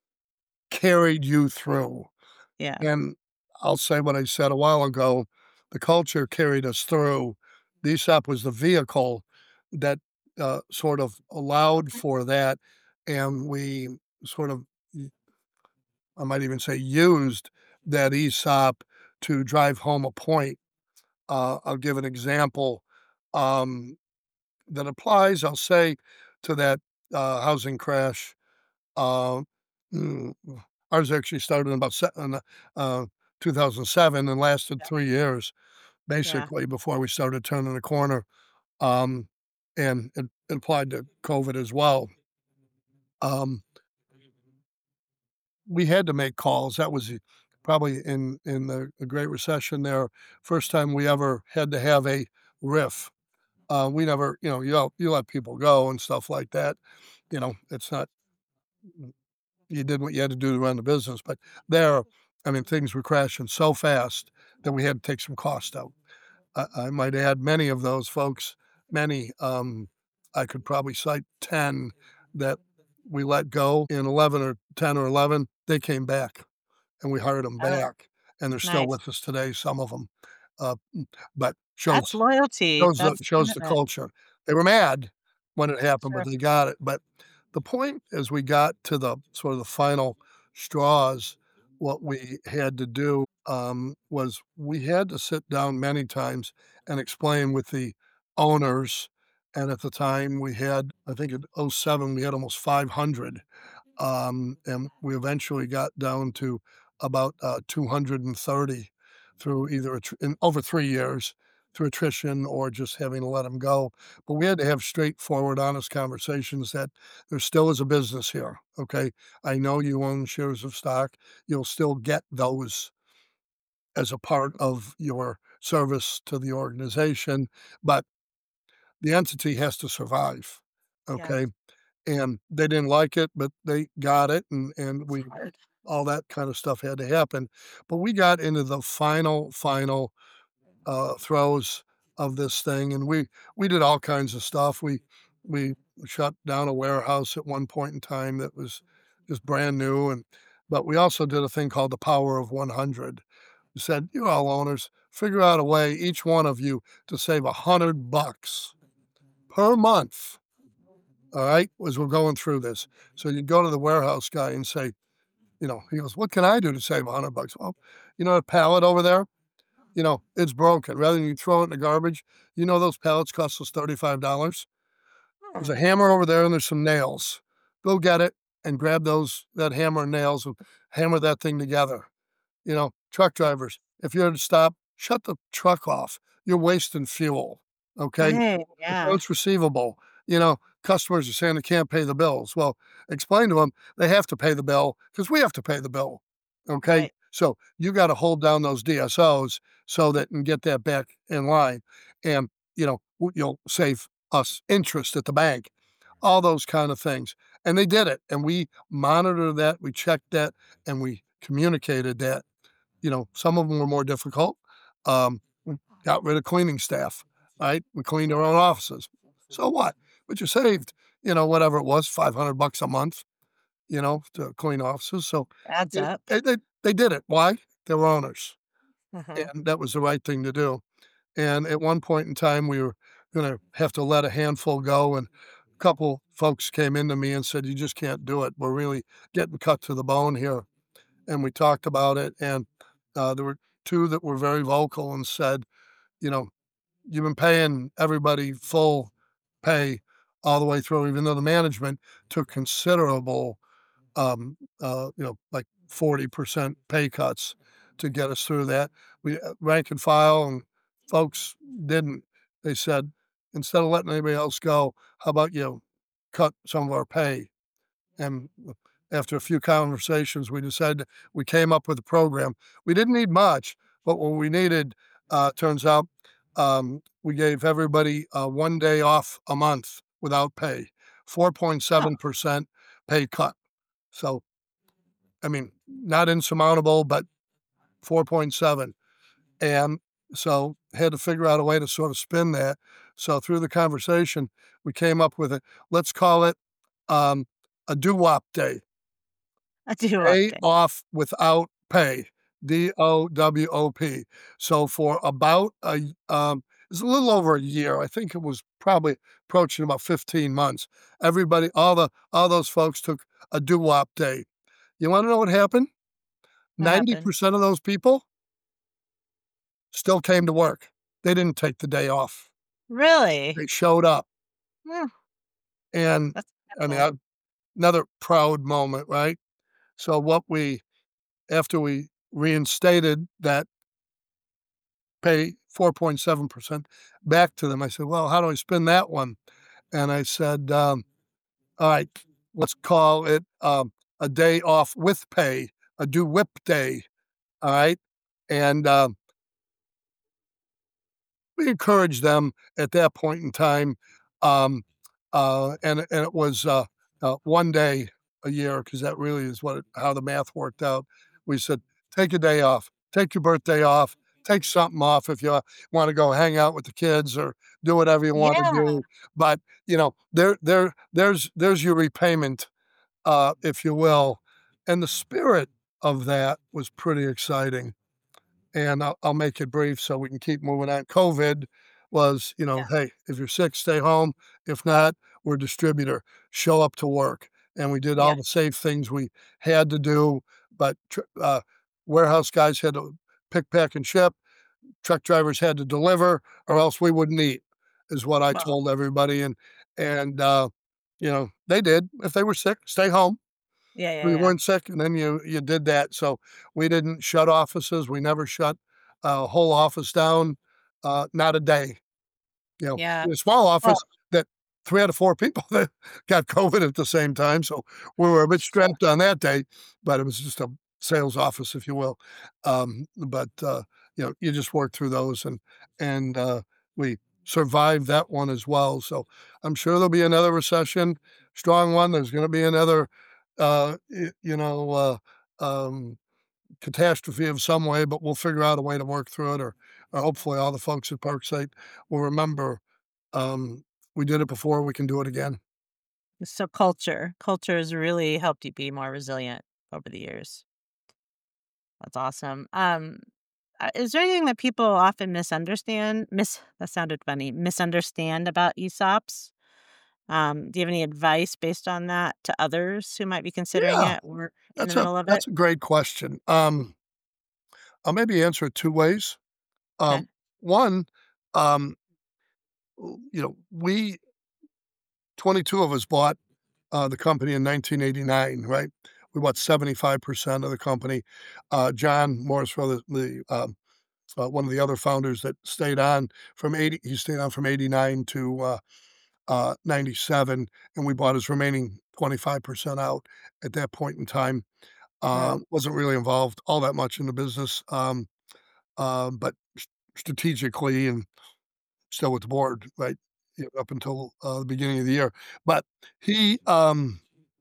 carried you through, yeah. and I'll say what I said a while ago, the culture carried us through. The E S O P was the vehicle that, uh, sort of allowed Mhm. for that, and we sort of, y I might even say, used that E S O P to drive home a point. Uh, I'll give an example, um, that applies, I'll say, to that, uh, housing crash. Uh, mm, Ours actually started in about se in, uh, two thousand seven and lasted Yeah. three years, Yeah. basically, before we started turning the corner, um, and it it applied to COVID as well. Um we had to make calls. That was, eh, probably in in the the Great Recession there, first time we ever had to have a RIF. Uh, we never you know, you don't you let people go and stuff like that, you know, it's not you did what you had to do to run the business, but there, I mean, things were crashing so fast that we had to take some cost out. I I might add many of those folks, many, um, I could probably cite ten that we let go in eleven or ten or eleven, they came back, and we hired 'em Oh, back, and they're still nice. with us today, some of 'em, uh, mm, but That's shows loyalty, shows the that's shows the commitment. culture. They were mad when it happened, but Sure. they got it, but the point is we got to the sort of the final straws, what we had to do, um, was we had to sit down many times and explain with the owners, and at the time we had I think in oh seven, we had almost five hundred, um, and we eventually got down to about, uh, two hundred and thirty through either attr in over three years, through attrition or just having to let 'em go, but we had to have straightforward, honest conversations that there still is a business here, okay? I know you own shares of stock, you'll still get those as a part of your service to the organization, but the entity has to survive, Yes. okay? And they didn't like it, but they got it, and and It's we hard. all that kind of stuff had to happen, but we got into the final, final, uh, throes of this thing, and we we did all kinds of stuff. We we shut down a warehouse at one point in time that was just brand new, and but we also did a thing called the Power of one hundred. We said, "You all owners, figure out a way, each one of you, to save a hundred bucks per month, alright, as we're going through this." So you go to the warehouse guy and say, you know, he goes, "What can I do to save a hundred bucks?" "Well, you know that pallet over there? You know, it's broken. Rather than you throw it in the garbage, you know those pallets cost us thirty-five dollars? There's Hmm. a hammer over there and there's some nails. Go get it and grab those that hammer and nails and hammer that thing together." You know, truck drivers, if you're at a stop, shut the truck off. You're wasting fuel, okay? Right, yeah. Accounts receivable, you know, customers are saying they can't pay the bills. Well, explain to 'em they have to pay the bill 'cause we have to pay the bill, okay? Right. So, you gotta hold down those DSOs so that and get that back in line, and, you know, w you'll save us interest at the bank, all those kind of things, and they did it, and we monitored that, we checked that, and we communicated that. You know, some of 'em were more difficult. Um, we got rid of cleaning staff, right? We cleaned our own offices. So what? But you saved, you know, whatever it was, five hundred bucks a month, you know, to clean offices, so Adds it up. they they they did it. Why? They were owners, Mhm. and that was the right thing to do, and at one point in time, we were gonna have to let a handful go, and a couple folks came into me and said, "You just can't do it. We're really getting cut to the bone here." And we talked about it, and, uh, there were two that were very vocal and said, you know, "You've been paying everybody full pay all the way through, even though the management took considerable, um, uh, you know, like forty percent pay cuts to get us through that." We, uh rank and file and folks didn't. They said, "Instead of letting anybody else go, how about you cut some of our pay?" And w after a few conversations, we decided we came up with a program. We didn't need much, but what we needed, uh, turns out, um, we gave everybody, uh, one day off a month without pay, four point Oh. seven percent pay cut. So, I mean, not insurmountable, but four point seven, and so, had to figure out a way to sort of spin that. So, through the conversation, we came up with a let's call it, um, a doo-wop day. A doo-wop Day day. off without pay, D O W O P. So, for about a y um, it's a little over a year, I think it was probably approaching about fifteen months. Everybody all the all those folks took a doo-wop day. You wanna know what happened? What ninety happened? percent of those people still came to work. They didn't take the day off. Really? They showed up. Hmm. And, That's I mean, incredible. uh, another proud moment, right? So, what we after we reinstated that pay four point seven percent back to them. I said, well, how do I spin that one? And I said, um, all right, let's call it um, a day off with pay, a do whip day. All right. And um, we encouraged them at that point in time. Um, uh, and, and it was uh, uh, one day a year, because that really is what it, how the math worked out. We said, take a day off, take your birthday off, take something off if you want to go hang out with the kids or do whatever you want to Yeah. do. But you know, there, there, there's, there's your repayment, uh, if you will. And the spirit of that was pretty exciting. And I'll, I'll make it brief so we can keep moving on. COVID was, you know, Yeah. hey, if you're sick, stay home. If not, we're a distributor. Show up to work. And we did all Yeah. the safe things we had to do. But uh, warehouse guys had to pick, pack, and ship. Truck drivers had to deliver, or else we wouldn't eat, is what I Well, told everybody. And and uh, you know, they did. If they were sick, stay home. yeah, yeah, We yeah. weren't sick, and then you you did that. So we didn't shut offices. We never shut a whole office down. Uh, not a day. You know, Yeah. in a small Well, office that three out of four people that got COVID at the same time. So we were a bit sure. strapped on that day, but it was just a sales office, if you will. Um, but uh, you know, you just work through those, and and uh, we survived that one as well. So I'm sure there'll be another recession, strong one. There's going to be another, uh, y- you know, uh, um, catastrophe of some way, but we'll figure out a way to work through it, or, or hopefully all the folks at Parkside will remember, um, we did it before, we can do it again. So culture, culture has really helped you be more resilient over the years. That's awesome. Um, uh, is there anything that people often misunderstand? Mis that sounded funny. Misunderstand about E S O Ps? Um, do you have any advice based on that to others who might be considering Yeah, it or in the that's a middle of it? that's a great question. Um, I'll maybe answer it two ways. Okay. Um, one, um, you know, we twenty-two of us bought uh, the company in nineteen eighty-nine, right? We bought seventy-five percent of the company. Uh, John Morrisville, the, the um, uh, one of the other founders that stayed on from eighty, he stayed on from eighty-nine to uh, uh, ninety-seven, and we bought his remaining twenty-five percent out at that point in time. Wow. Uh, wasn't really involved all that much in the business, um, uh, but s- strategically and still with the board, right, you know, up until uh, the beginning of the year. But he, um,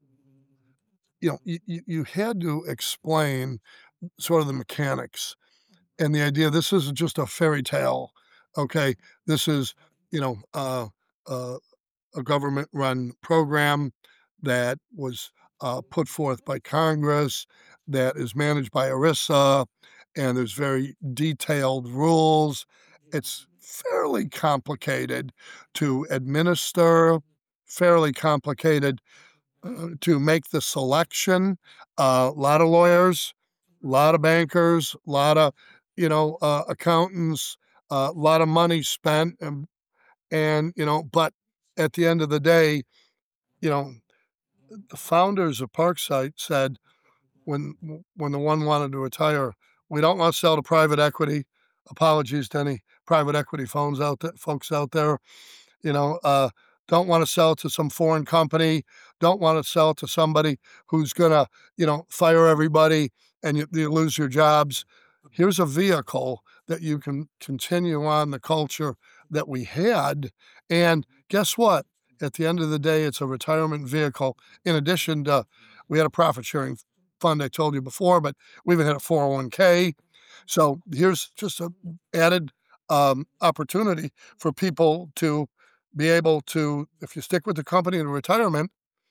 you know, you, you had to explain sort of the mechanics and the idea. This isn't just a fairy tale, okay? This is, you know, uh, uh, a government-run program that was uh, put forth by Congress, that is managed by ERISA, and there's very detailed rules. It's fairly complicated to administer, fairly complicated uh, to make the selection. A lot of lawyers, a lot of bankers, a lot of, you know, uh, accountants, a lot of money spent, and and, you know, but at the end of the day, you know, the founders of Parkside said when when the one wanted to retire, we don't want to sell to private equity. Apologies to any private equity phones out there, folks out there. You know, uh, don't want to sell to some foreign company. Don't want to sell to somebody who's gonna, you know, fire everybody and you, you lose your jobs. Here's a vehicle that you can continue on the culture that we had. And guess what? At the end of the day, it's a retirement vehicle. In addition to, we had a profit sharing fund I told you before, but we even had a four oh one k. So here's just an added um, opportunity for people to be able to, if you stick with the company in retirement,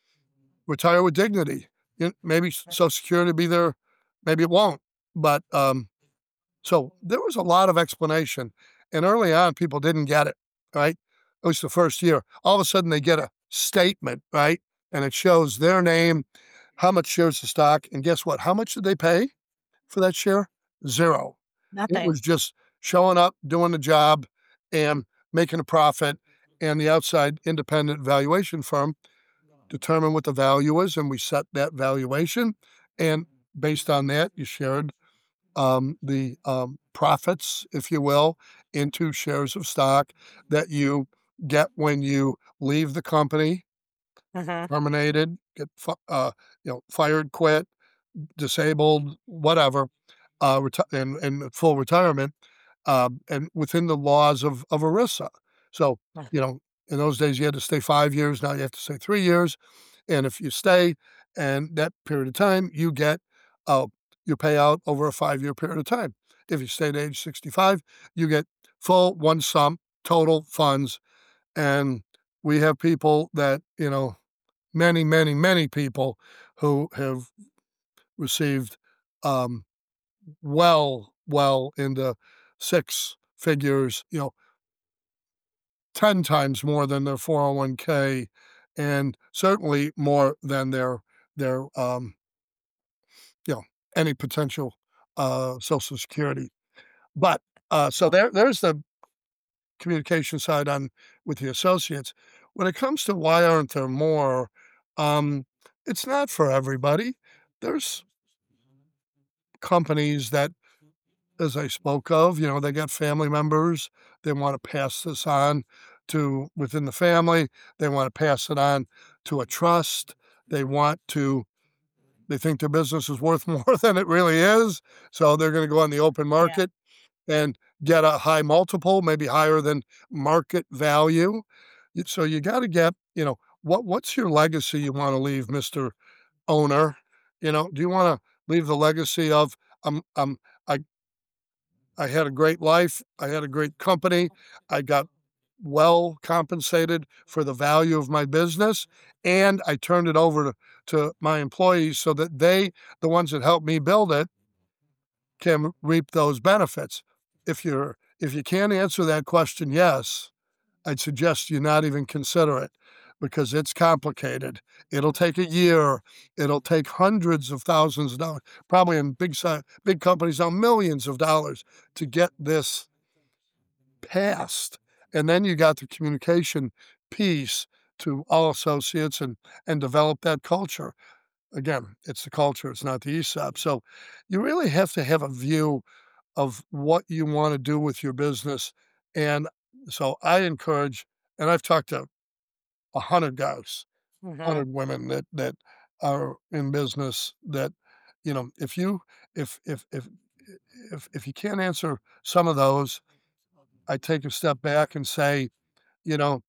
retire with dignity. You know, maybe Social Security will be there, maybe it won't. But um, so there was a lot of explanation. And early on, people didn't get it, right? At least the first year. All of a sudden, they get a statement, right? And it shows their name, how much shares of stock. And guess what? How much did they pay for that share? Zero. It Nothing. was just showing up, doing the job, and making a profit. And the outside independent valuation firm determined what the value is, and we set that valuation. And based on that, you shared um, the um, profits, if you will, into shares of stock that you get when you leave the company, Mhm. terminated, get fi- uh, you know, fired, quit, disabled, whatever, uh, reti- in, in full retirement, um, and within the laws of, of ERISA. So, Mm. you know, in those days you had to stay five years. Now you have to stay three years. And if you stay and that period of time, you get uh, your payout over a five year period of time. If you stay to age sixty-five, you get full one sum total funds. And we have people that, you know, many, many, many people who have received um, well, well into six figures, you know, ten times more than their four oh one k and certainly more than their their um, you know, any potential uh, Social Security. But uh, so there there's the communication side on with the associates. When it comes to why aren't there more, um, it's not for everybody. There's companies that, as I spoke of, you know, they got family members. They want to pass this on to within the family. They want to pass it on to a trust. They want to, they think their business is worth more than it really is. So they're going to go on the open Yeah. market and get a high multiple, maybe higher than market value. Y- So you got to get, you know, what what's your legacy you want to leave, Mister Owner? You know, do you want to leave the legacy of um um I I had a great life. I had a great company. I got well compensated for the value of my business. And I turned it over to, to my employees so that they, the ones that helped me build it, can reap those benefits. If you're if you can't answer that question, yes, I'd suggest you not even consider it because it's complicated. It'll take a year. It'll take hundreds of thousands of dollars, probably in big si- big companies now millions of dollars to get this passed. And then you got the communication piece to all associates and and develop that culture. Again, it's the culture, it's not the E S O P. So you really have to have a view of what you want to do with your business. And so I encourage, and I've talked to a hundred guys, Mhm. hundred women that that are in business that, you know, if you if if if if if you can't answer some of those, I take a step back and say, you know,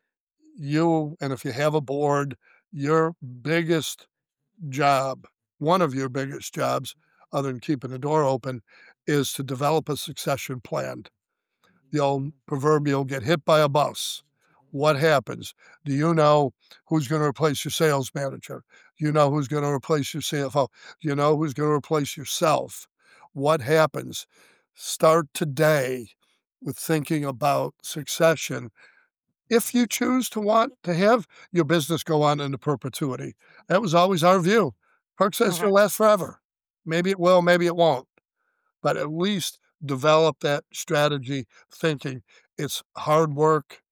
you and if you have a board, your biggest job, one of your biggest jobs, other than keeping the door open, is to develop a succession plan. The old proverbial get hit by a bus. What happens? Do you know who's going to replace your sales manager? Do you know who's going to replace your C F O? Do you know who's going to replace yourself? What happens? Start today with thinking about succession if you choose to want to have your business go on into perpetuity. That was always our view. Parkside's Mhm. going to last forever. Maybe it will, maybe it won't, but at least develop that strategy thinking. It's hard work,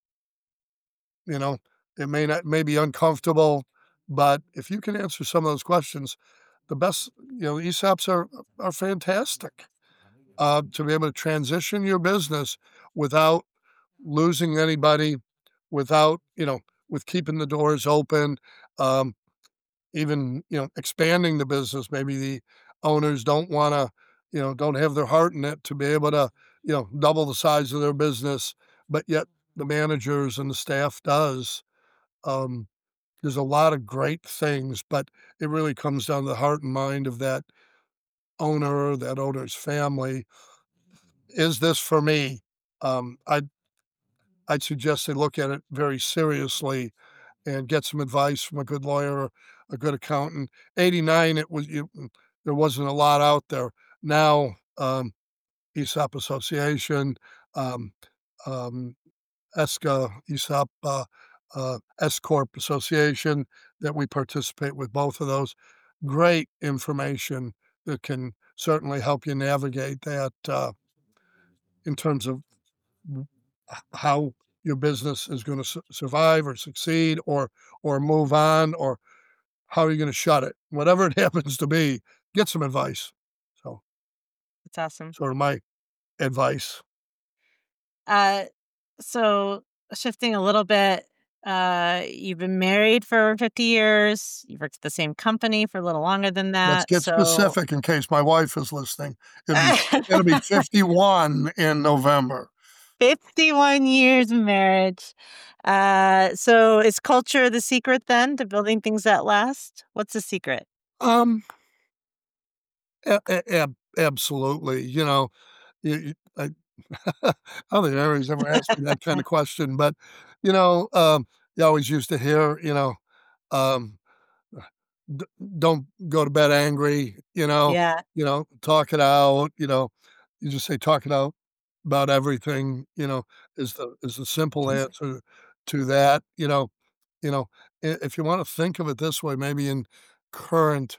you know, it may not may be uncomfortable, but if you can answer some of those questions, the best, you know, E S O Ps are are fantastic. Uh, to be able to transition your business without losing anybody, without, you know, with keeping the doors open, um, even, you know, expanding the business. Maybe the owners don't want to, you know, don't have their heart in it to be able to, you know, double the size of their business, but yet the managers and the staff does. Um, there's a lot of great things, but it really comes down to the heart and mind of that owner, that owner's family. Is this for me? Um, I'd I'd suggest they look at it very seriously and get some advice from a good lawyer, a good accountant. eighty-nine, it was you, there wasn't a lot out there. Now, um, E S O P Association, um, um, E S C A, E S O P, uh, uh, S Corp Association, that we participate with both of those. Great information that can certainly help you navigate that uh, in terms of w- h- how your business is going to su- survive or succeed or or move on or how are you going to shut it? Whatever it happens to be, get some advice. So That's awesome. Sort of my advice. Uh, so shifting a little bit, uh, you've been married for fifty years. You've worked at the same company for a little longer than Let's that. get So specific in case my wife is listening. It'll be it'll be fifty-one in November. fifty-one years of marriage. Uh, so is culture the secret then to building things that last? What's the secret? Um, a a ab absolutely, you know, you you I I don't think anybody's ever asked me that kinda question, but, you know, um, you always used to hear, you know, um, "D don't go to bed angry," you know Yeah, you know, "Talk it out," you know, you just say, "Talk it out about everything," you know, is the is the simple answer to that, you know you know, I if you wanna think of it this way, maybe in current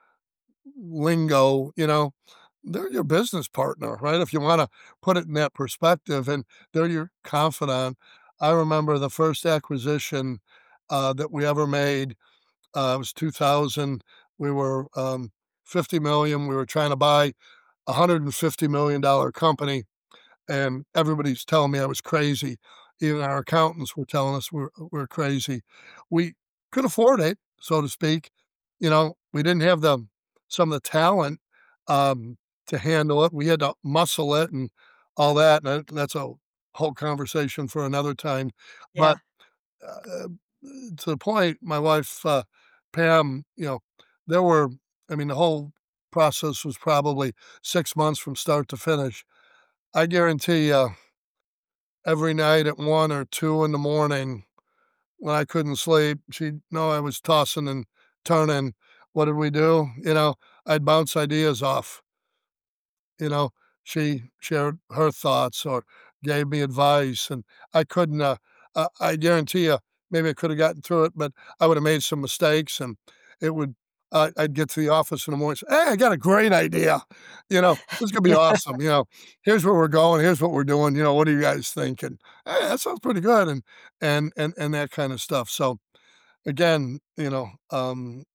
lingo, you know, they're your business partner, right? If you wanna put it in that perspective, and they're your confidant. I remember the first acquisition, uh, that we ever made, uh, it was two thousand. We were, um, fifty million. We were trying to buy a one hundred fifty million dollar company, and everybody's telling me I was crazy. Even our accountants were telling us we're we're crazy. We could afford it, so to speak. You know, we didn't have the some of the talent, um, to handle it. We had to muscle it and all that, and that that's a whole conversation for another time. yeah. But, uh, to the point, my wife, uh, Pam, you know, there were I mean, the whole process was probably six months from start to finish. I guarantee you, every night at one or two in the morning when I couldn't sleep, she'd know I was tossing and turning. What did we do? You know, I'd bounce ideas off. You know, she shared her thoughts or gave me advice, and I couldn't, uh, uh, I guarantee you, maybe I could have gotten through it, but I would have made some mistakes, and it would, uh, I'd get to the office in the morning, and say, "Hey, I got a great idea. You know, this is gonna be awesome. You know, here's where we're going. Here's what we're doing. You know, what do you guys think?" And hey, that sounds pretty good, and and and and that kind of stuff. So again, you know, um,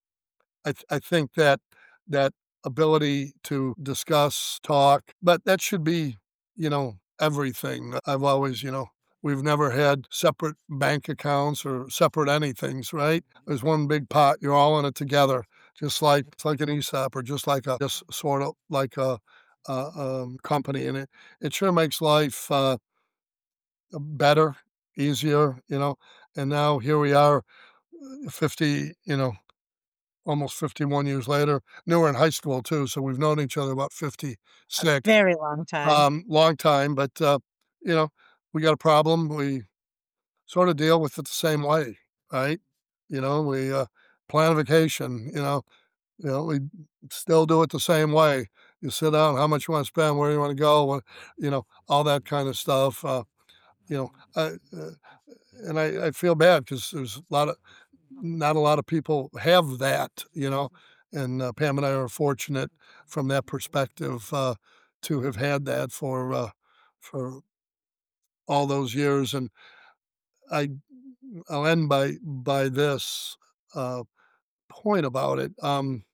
I th I think that that ability to discuss, talk, but that should be, you know, everything. I've always, you know we've never had separate bank accounts or separate anythings, right? There's one big pot, you're all in it together, just like it's like an E S O P or just like a just sort of like a a, um, company, and it it sure makes life, uh, better, easier, you know, and now here we are, uh, fifty, you know almost fifty-one years later. Knew her in high school too, so we've known each other about A fifty-six. very long time. Um, long time, but, uh, you know, we got a problem, we sort of deal with it the same way, right? You know, we, uh, plan a vacation, you know you know, we still do it the same way. You sit down, how much you wanna spend, where you wanna go, what you know, all that kind of stuff, uh, you know, I, uh, and I I feel bad because there's a lot of not a lot of people have that, you know, and, uh, Pam and I are fortunate from that perspective, uh, to have had that for, uh, for all those years, and I I'll end by by this, uh, point about it, um,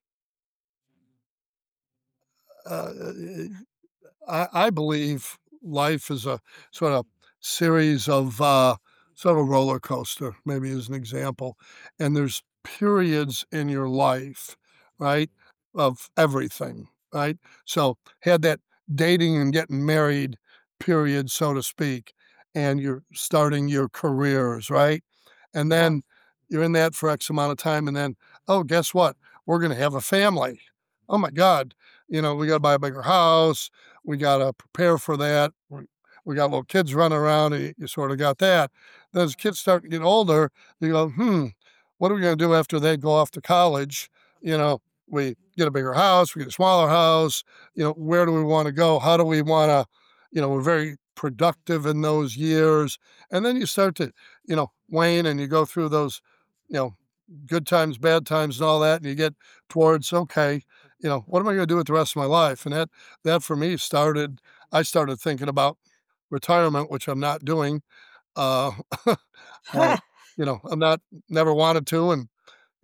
uh, I I believe life is a sort of series of, uh, sort of a roller coaster, maybe as an example, and there's periods in your life, right, of everything, right? So, had that dating and getting married period, so to speak, and you're starting your careers, right? And Yeah. then you're in that for X amount of time, and then, "Oh, guess what? We're gonna have a family. Oh my god." You know, we gotta buy a bigger house, we gotta prepare for that. We we got little kids running around, and you, you sort of got that. Then as kids start to get older, you go, hmm, what are we gonna do after they go off to college? You know, we get a bigger house, we get a smaller house. You know, where do we want to go? How do we want to? You know, we're very productive in those years, and then you start to, you know, wane, and you go through those, you know, good times, bad times, and all that, and you get towards okay, you know, what am I going to do with the rest of my life? And that that for me started. I started thinking about retirement, which I'm not doing. Uh, uh, you know, I'm not never wanted to, and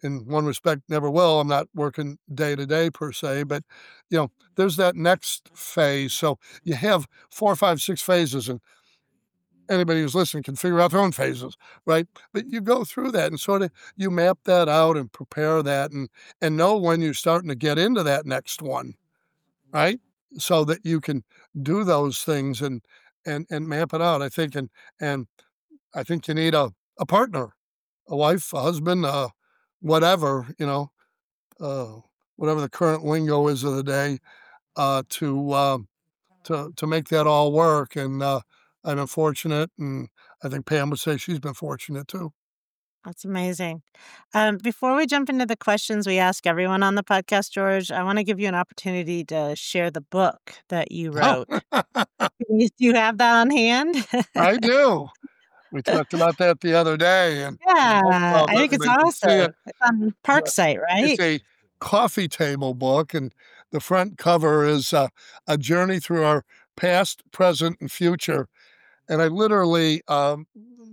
in one respect, never will. I'm not working day to day per se, but you know, there's that next phase. So you have four, five, six phases, and anybody who's listening can figure out their own phases, right? But you go through that and sort of you map that out and prepare that and and know when you're starting to get into that next one, right? So that you can do those things and and and map it out. I think and and I think you need a a partner, a wife, a husband, uh, whatever, you know, uh, whatever the current lingo is of the day, uh, to uh, to to make that all work. And uh, I've been fortunate, and I think Pam would say she's been fortunate too. That's amazing. Um, before we jump into the questions we ask everyone on the podcast, George, I want to give you an opportunity to share the book that you Oh, wrote. Do you have that on hand? I do. We talked about that the other day, and I hope Yeah, uh, I think it's everybody can see awesome. it. It's on Yeah, Parkside, it's right? a coffee table book, and the front cover is uh, a journey through our past, present, and future. And I literally, um,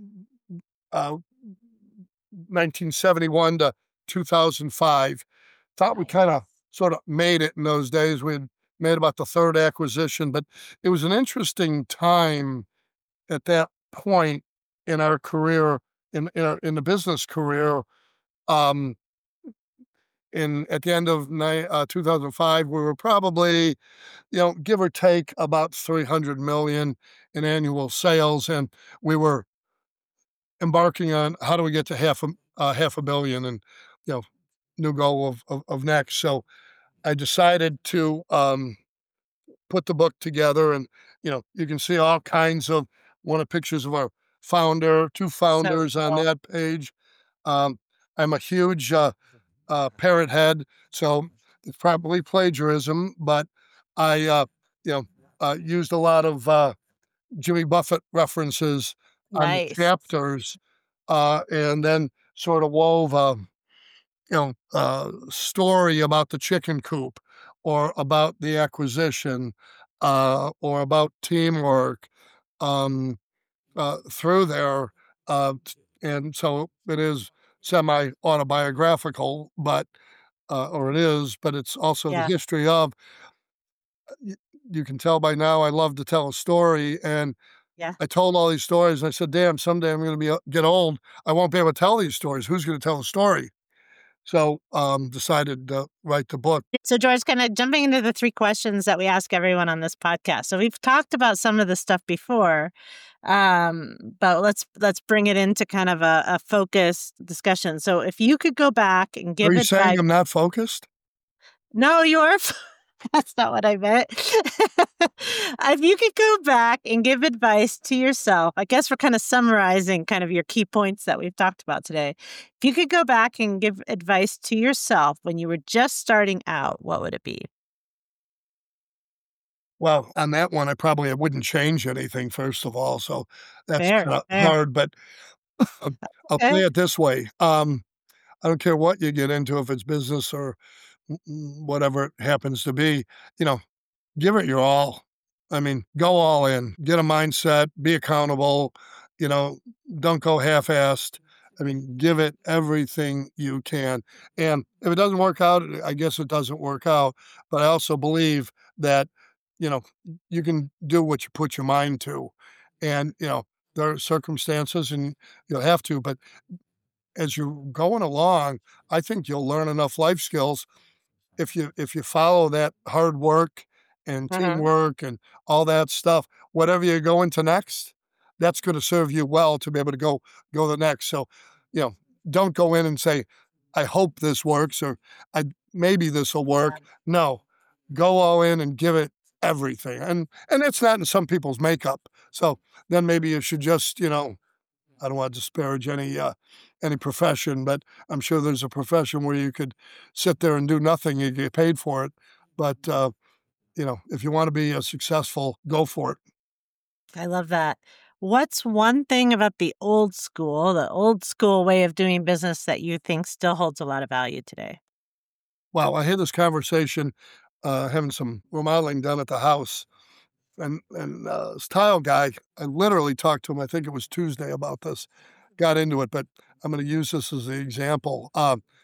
uh, nineteen seventy-one to two thousand five, thought we kind Nice. of sort of made it in those days. We'd made about the third acquisition, but it was an interesting time at that point in our career, in in, our, in the business career. Um, in at the end of ni- uh, two thousand five, we were probably, you know, give or take about three hundred million in annual sales, and we were embarking on how do we get to half a uh, half a billion, and you know, new goal of, of of next. So I decided to um, put the book together, and you know, you can see all kinds of one of pictures of our founder, two So founders on cool. that page. Um, I'm a huge uh, uh, parrot head, so it's probably plagiarism, but I, uh, you know, uh, used a lot of uh, Jimmy Buffett references on the Nice. chapters, uh, and then sort of wove a, you know, a story about the chicken coop, or about the acquisition, uh, or about teamwork, um, uh, through there. Uh, t- and so it is semi autobiographical, but uh, or it is, but it's also the Yeah, history of. y- You can tell by now I love to tell a story, and yeah. I told all these stories. And I said, "Damn, someday I'm going to be uh, get old. I won't be able to tell these stories. Who's going to tell the story?" So um, decided to write the book. So, George, kind of jumping into the three questions that we ask everyone on this podcast. So, we've talked about some of the stuff before, um, but let's let's bring it into kind of a, a focused discussion. So, if you could go back and Are give you saying advice, I'm not focused? no, you're. f- That's not what I meant. If you could go back and give advice to yourself, I guess we're kind of summarizing kind of your key points that we've talked about today. If you could go back and give advice to yourself when you were just starting out, what would it be? Well, on that one, I probably wouldn't change anything, first of all. So that's Fair, kind of fair. hard, but I'll I'll Okay. say it this way. Um, I don't care what you get into, if it's business or mm, mm, whatever it happens to be, you know, give it your all. I mean, go all in, get a mindset, be accountable, you know, don't go half-assed. I mean, give it everything you can. And if it doesn't work out, I guess it doesn't work out. But I also believe that, you know, you can do what you put your mind to. And, you know, there are circumstances and you'll have to, but as you're going along, I think you'll learn enough life skills if you if you follow that hard work and Uh-huh. teamwork and all that stuff, whatever you go into next, that's going to serve you well to be able to go go the next. So, you know, don't go in and say, "I hope this works," or "I maybe this will work." No, go all in and give it everything. And and it's not in some people's makeup. So then maybe you should just, you know, I don't want to disparage any uh, any profession, but I'm sure there's a profession where you could sit there and do nothing and get paid for it. But uh, you know, if you want to be uh, successful, go for it. I love that. What's one thing about the old school, the old school way of doing business that you think still holds a lot of value today? Wow, I had this conversation uh, having some remodeling done at the house, and and uh, this tile guy, I literally talked to him. I think it was Tuesday about this. Got into it, but I'm going to use this as the example. Um,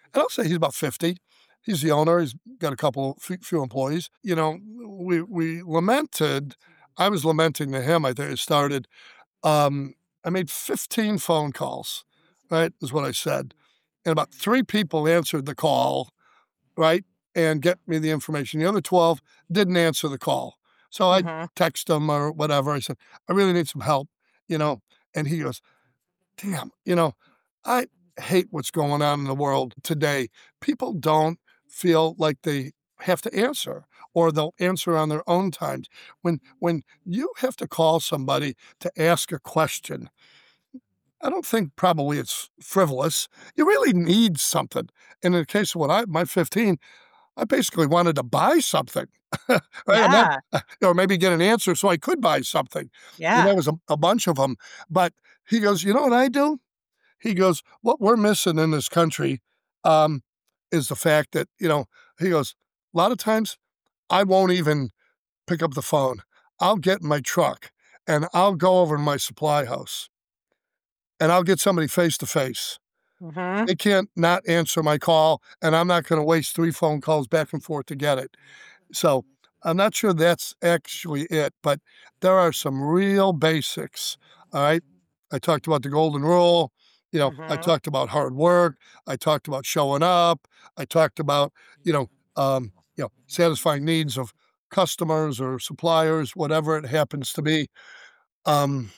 and I'll say he's about fifty. He's the owner. He's got a couple few, few employees. You know, we we lamented. I was lamenting to him. I think it started. Um, I made fifteen phone calls. Right, is what I said, and about three people answered the call. Right, and get me the information. The other twelve didn't answer the call. So I Mhm. text them or whatever. I said, I really need some help. You know, and he goes, damn, you know, I hate what's going on in the world today. People don't feel like they have to answer or they'll answer on their own times. When when you have to call somebody to ask a question, I don't think probably it's frivolous. You really need something. And in the case of what I my fifteen, I basically wanted to buy something, right? I'm not, Yeah. or maybe get an answer so I could buy something. And Yeah. there was a, a bunch of them. But he goes, you know what I do? He goes, what we're missing in this country um, is the fact that, you know, he goes, a lot of times I won't even pick up the phone. I'll get in my truck and I'll go over to my supply house and I'll get somebody face to face. Mhm. They can't not answer my call, and I'm not going to waste three phone calls back and forth to get it. So I'm not sure that's actually it, but there are some real basics. All right. I talked about the golden rule. You know, I Mhm. talked about hard work. I talked about showing up. I talked about, you know, um, you know, satisfying needs of customers or suppliers, whatever it happens to be. Um,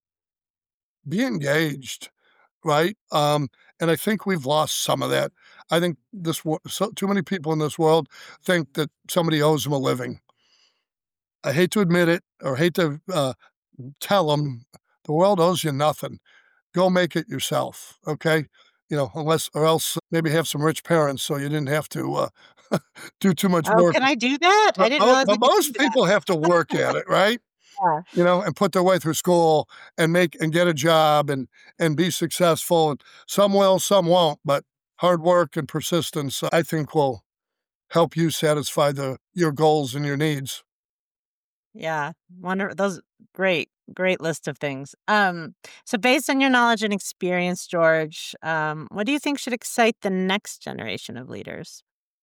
be engaged, right? Um, and I think we've lost some of that. I think this wo- so, too many people in this world think that somebody owes them a living. I hate to admit it or hate to uh, tell them the world owes you nothing. Go make it yourself, okay? You know, unless or else maybe have some rich parents so you didn't have to uh, do too much Oh, work. can I do that? I But, didn't mo- realize I but could do most that. people have to work at it, right? Yeah. You know, and put their way through school and make and get a job and and be successful. And some will, some won't. But hard work and persistence, I think, will help you satisfy the your goals and your needs. Yeah. Wonder those great, great list of things. Um, so based on your knowledge and experience, George, um, what do you think should excite the next generation of leaders?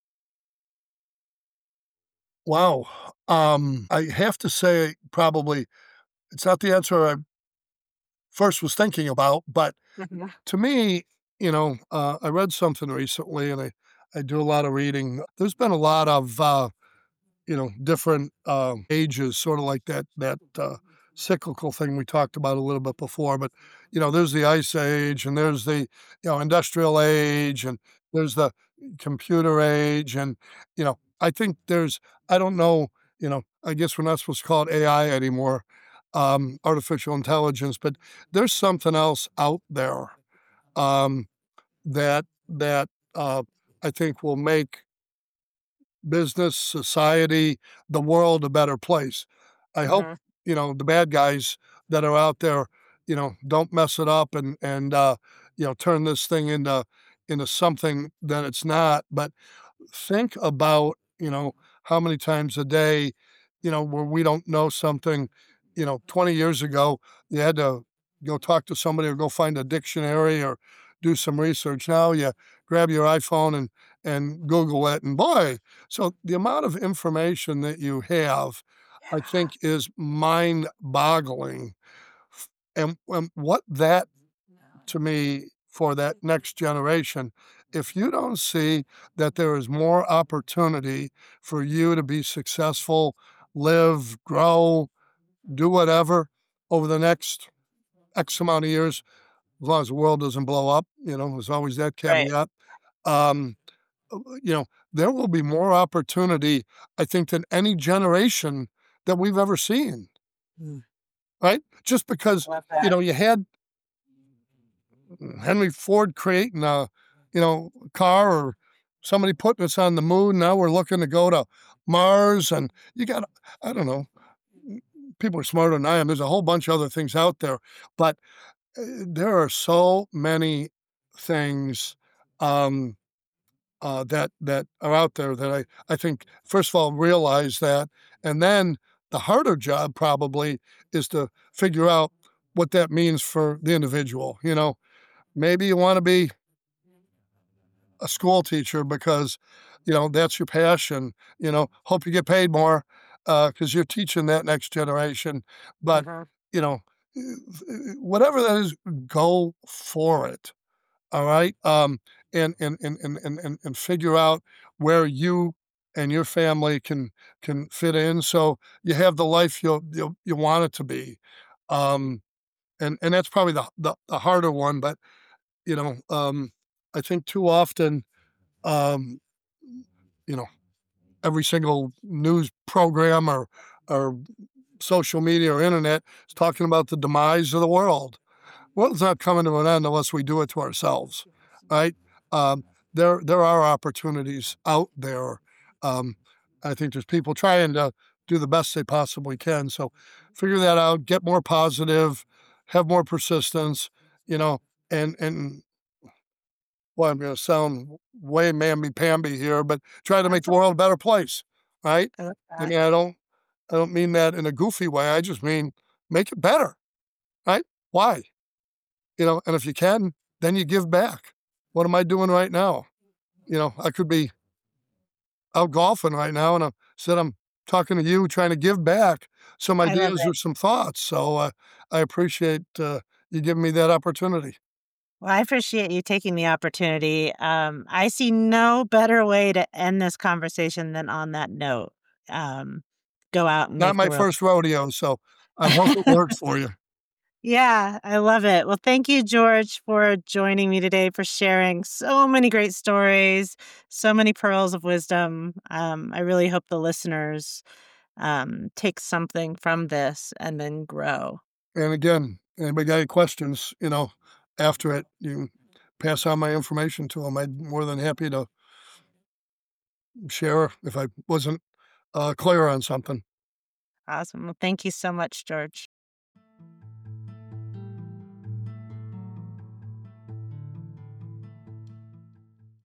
Wow. Um, I have to say, probably it's not the answer I first was thinking about, but Mhm. to me, you know, uh, I read something recently, and I I do a lot of reading. There's been a lot of uh, you know, different um, ages, sort of like that that uh, cyclical thing we talked about a little bit before. But you know, there's the ice age, and there's the you know industrial age, and there's the computer age, and you know, I think there's I don't know, you know, I guess we're not supposed to call it A I anymore, um, artificial intelligence, but there's something else out there um, that that uh, I think will make business, society, the world a better place. I hope, Mhm. you know, the bad guys that are out there, you know, don't mess it up and and uh, you know, turn this thing into into something that it's not. But think about, you know, how many times a day, you know, where we don't know something, you know, twenty years ago, you had to go talk to somebody or go find a dictionary or do some research. Now you grab your iPhone and and Google it, and boy, so the amount of information that you have, I think, is mind-boggling. And, and what that to me for that next generation, if you don't see that there is more opportunity for you to be successful, live, grow, do whatever over the next X amount of years, as long as the world doesn't blow up, you know, there's always that Right. caveat. Um, uh, you know, there will be more opportunity, I think, than any generation that we've ever seen, Mm. right? Just because, Love you that. know, you had Henry Ford creating a, you know, car or somebody putting us on the moon. Now we're looking to go to Mars, and you got, I don't know, people are smarter than I am. There's a whole bunch of other things out there, but uh, there are so many things um, uh, that that are out there that I I think first of all realize that, and then the harder job probably is to figure out what that means for the individual. You know, maybe you want to be a school teacher because, you know, that's your passion, you know, hope you get paid more, uh, 'cause you're teaching that next generation, but, Mhm. you know, whatever that is, go for it, alright? Um, and and and and and and and figure out where you and your family can can fit in so you have the life you'll you'll you want it to be. Um, and and that's probably the the the harder one, but, you know, um, I think too often, um, you know, every single news program or or social media or internet is talking about the demise of the world. World's not coming to an end unless we do it to ourselves, right? Um, there there are opportunities out there. Um, I think there's people trying to do the best they possibly can, so figure that out, get more positive, have more persistence, you know, and and well, I'm gonna sound w way mamby-pamby here, but try to make That's the world a better place, right? I like I that. mean, I don't I don't mean that in a goofy way, I just mean make it better, right? Why? You know, and if you can, then you give back. What am I doing right now? You know, I could be out golfing right now, and, uh, instead I'm talking to you trying to give back some I love ideas it. or some thoughts, so, uh, I appreciate, uh, you giving me that opportunity. Well, I appreciate you taking the opportunity, um, I see no better way to end this conversation than on that note. Um, go out and Not make the my world first rodeo, so I hope it works for you. Yeah, I love it. Well, thank you, George, for joining me today, for sharing so many great stories, so many pearls of wisdom. Um, I really hope the listeners, um, take something from this and then grow. And again, anybody got any questions, you know, after it, you can pass on my information to 'em. I'd more than happy to share if I wasn't, uh, clear on something. Awesome. Well, thank you so much, George.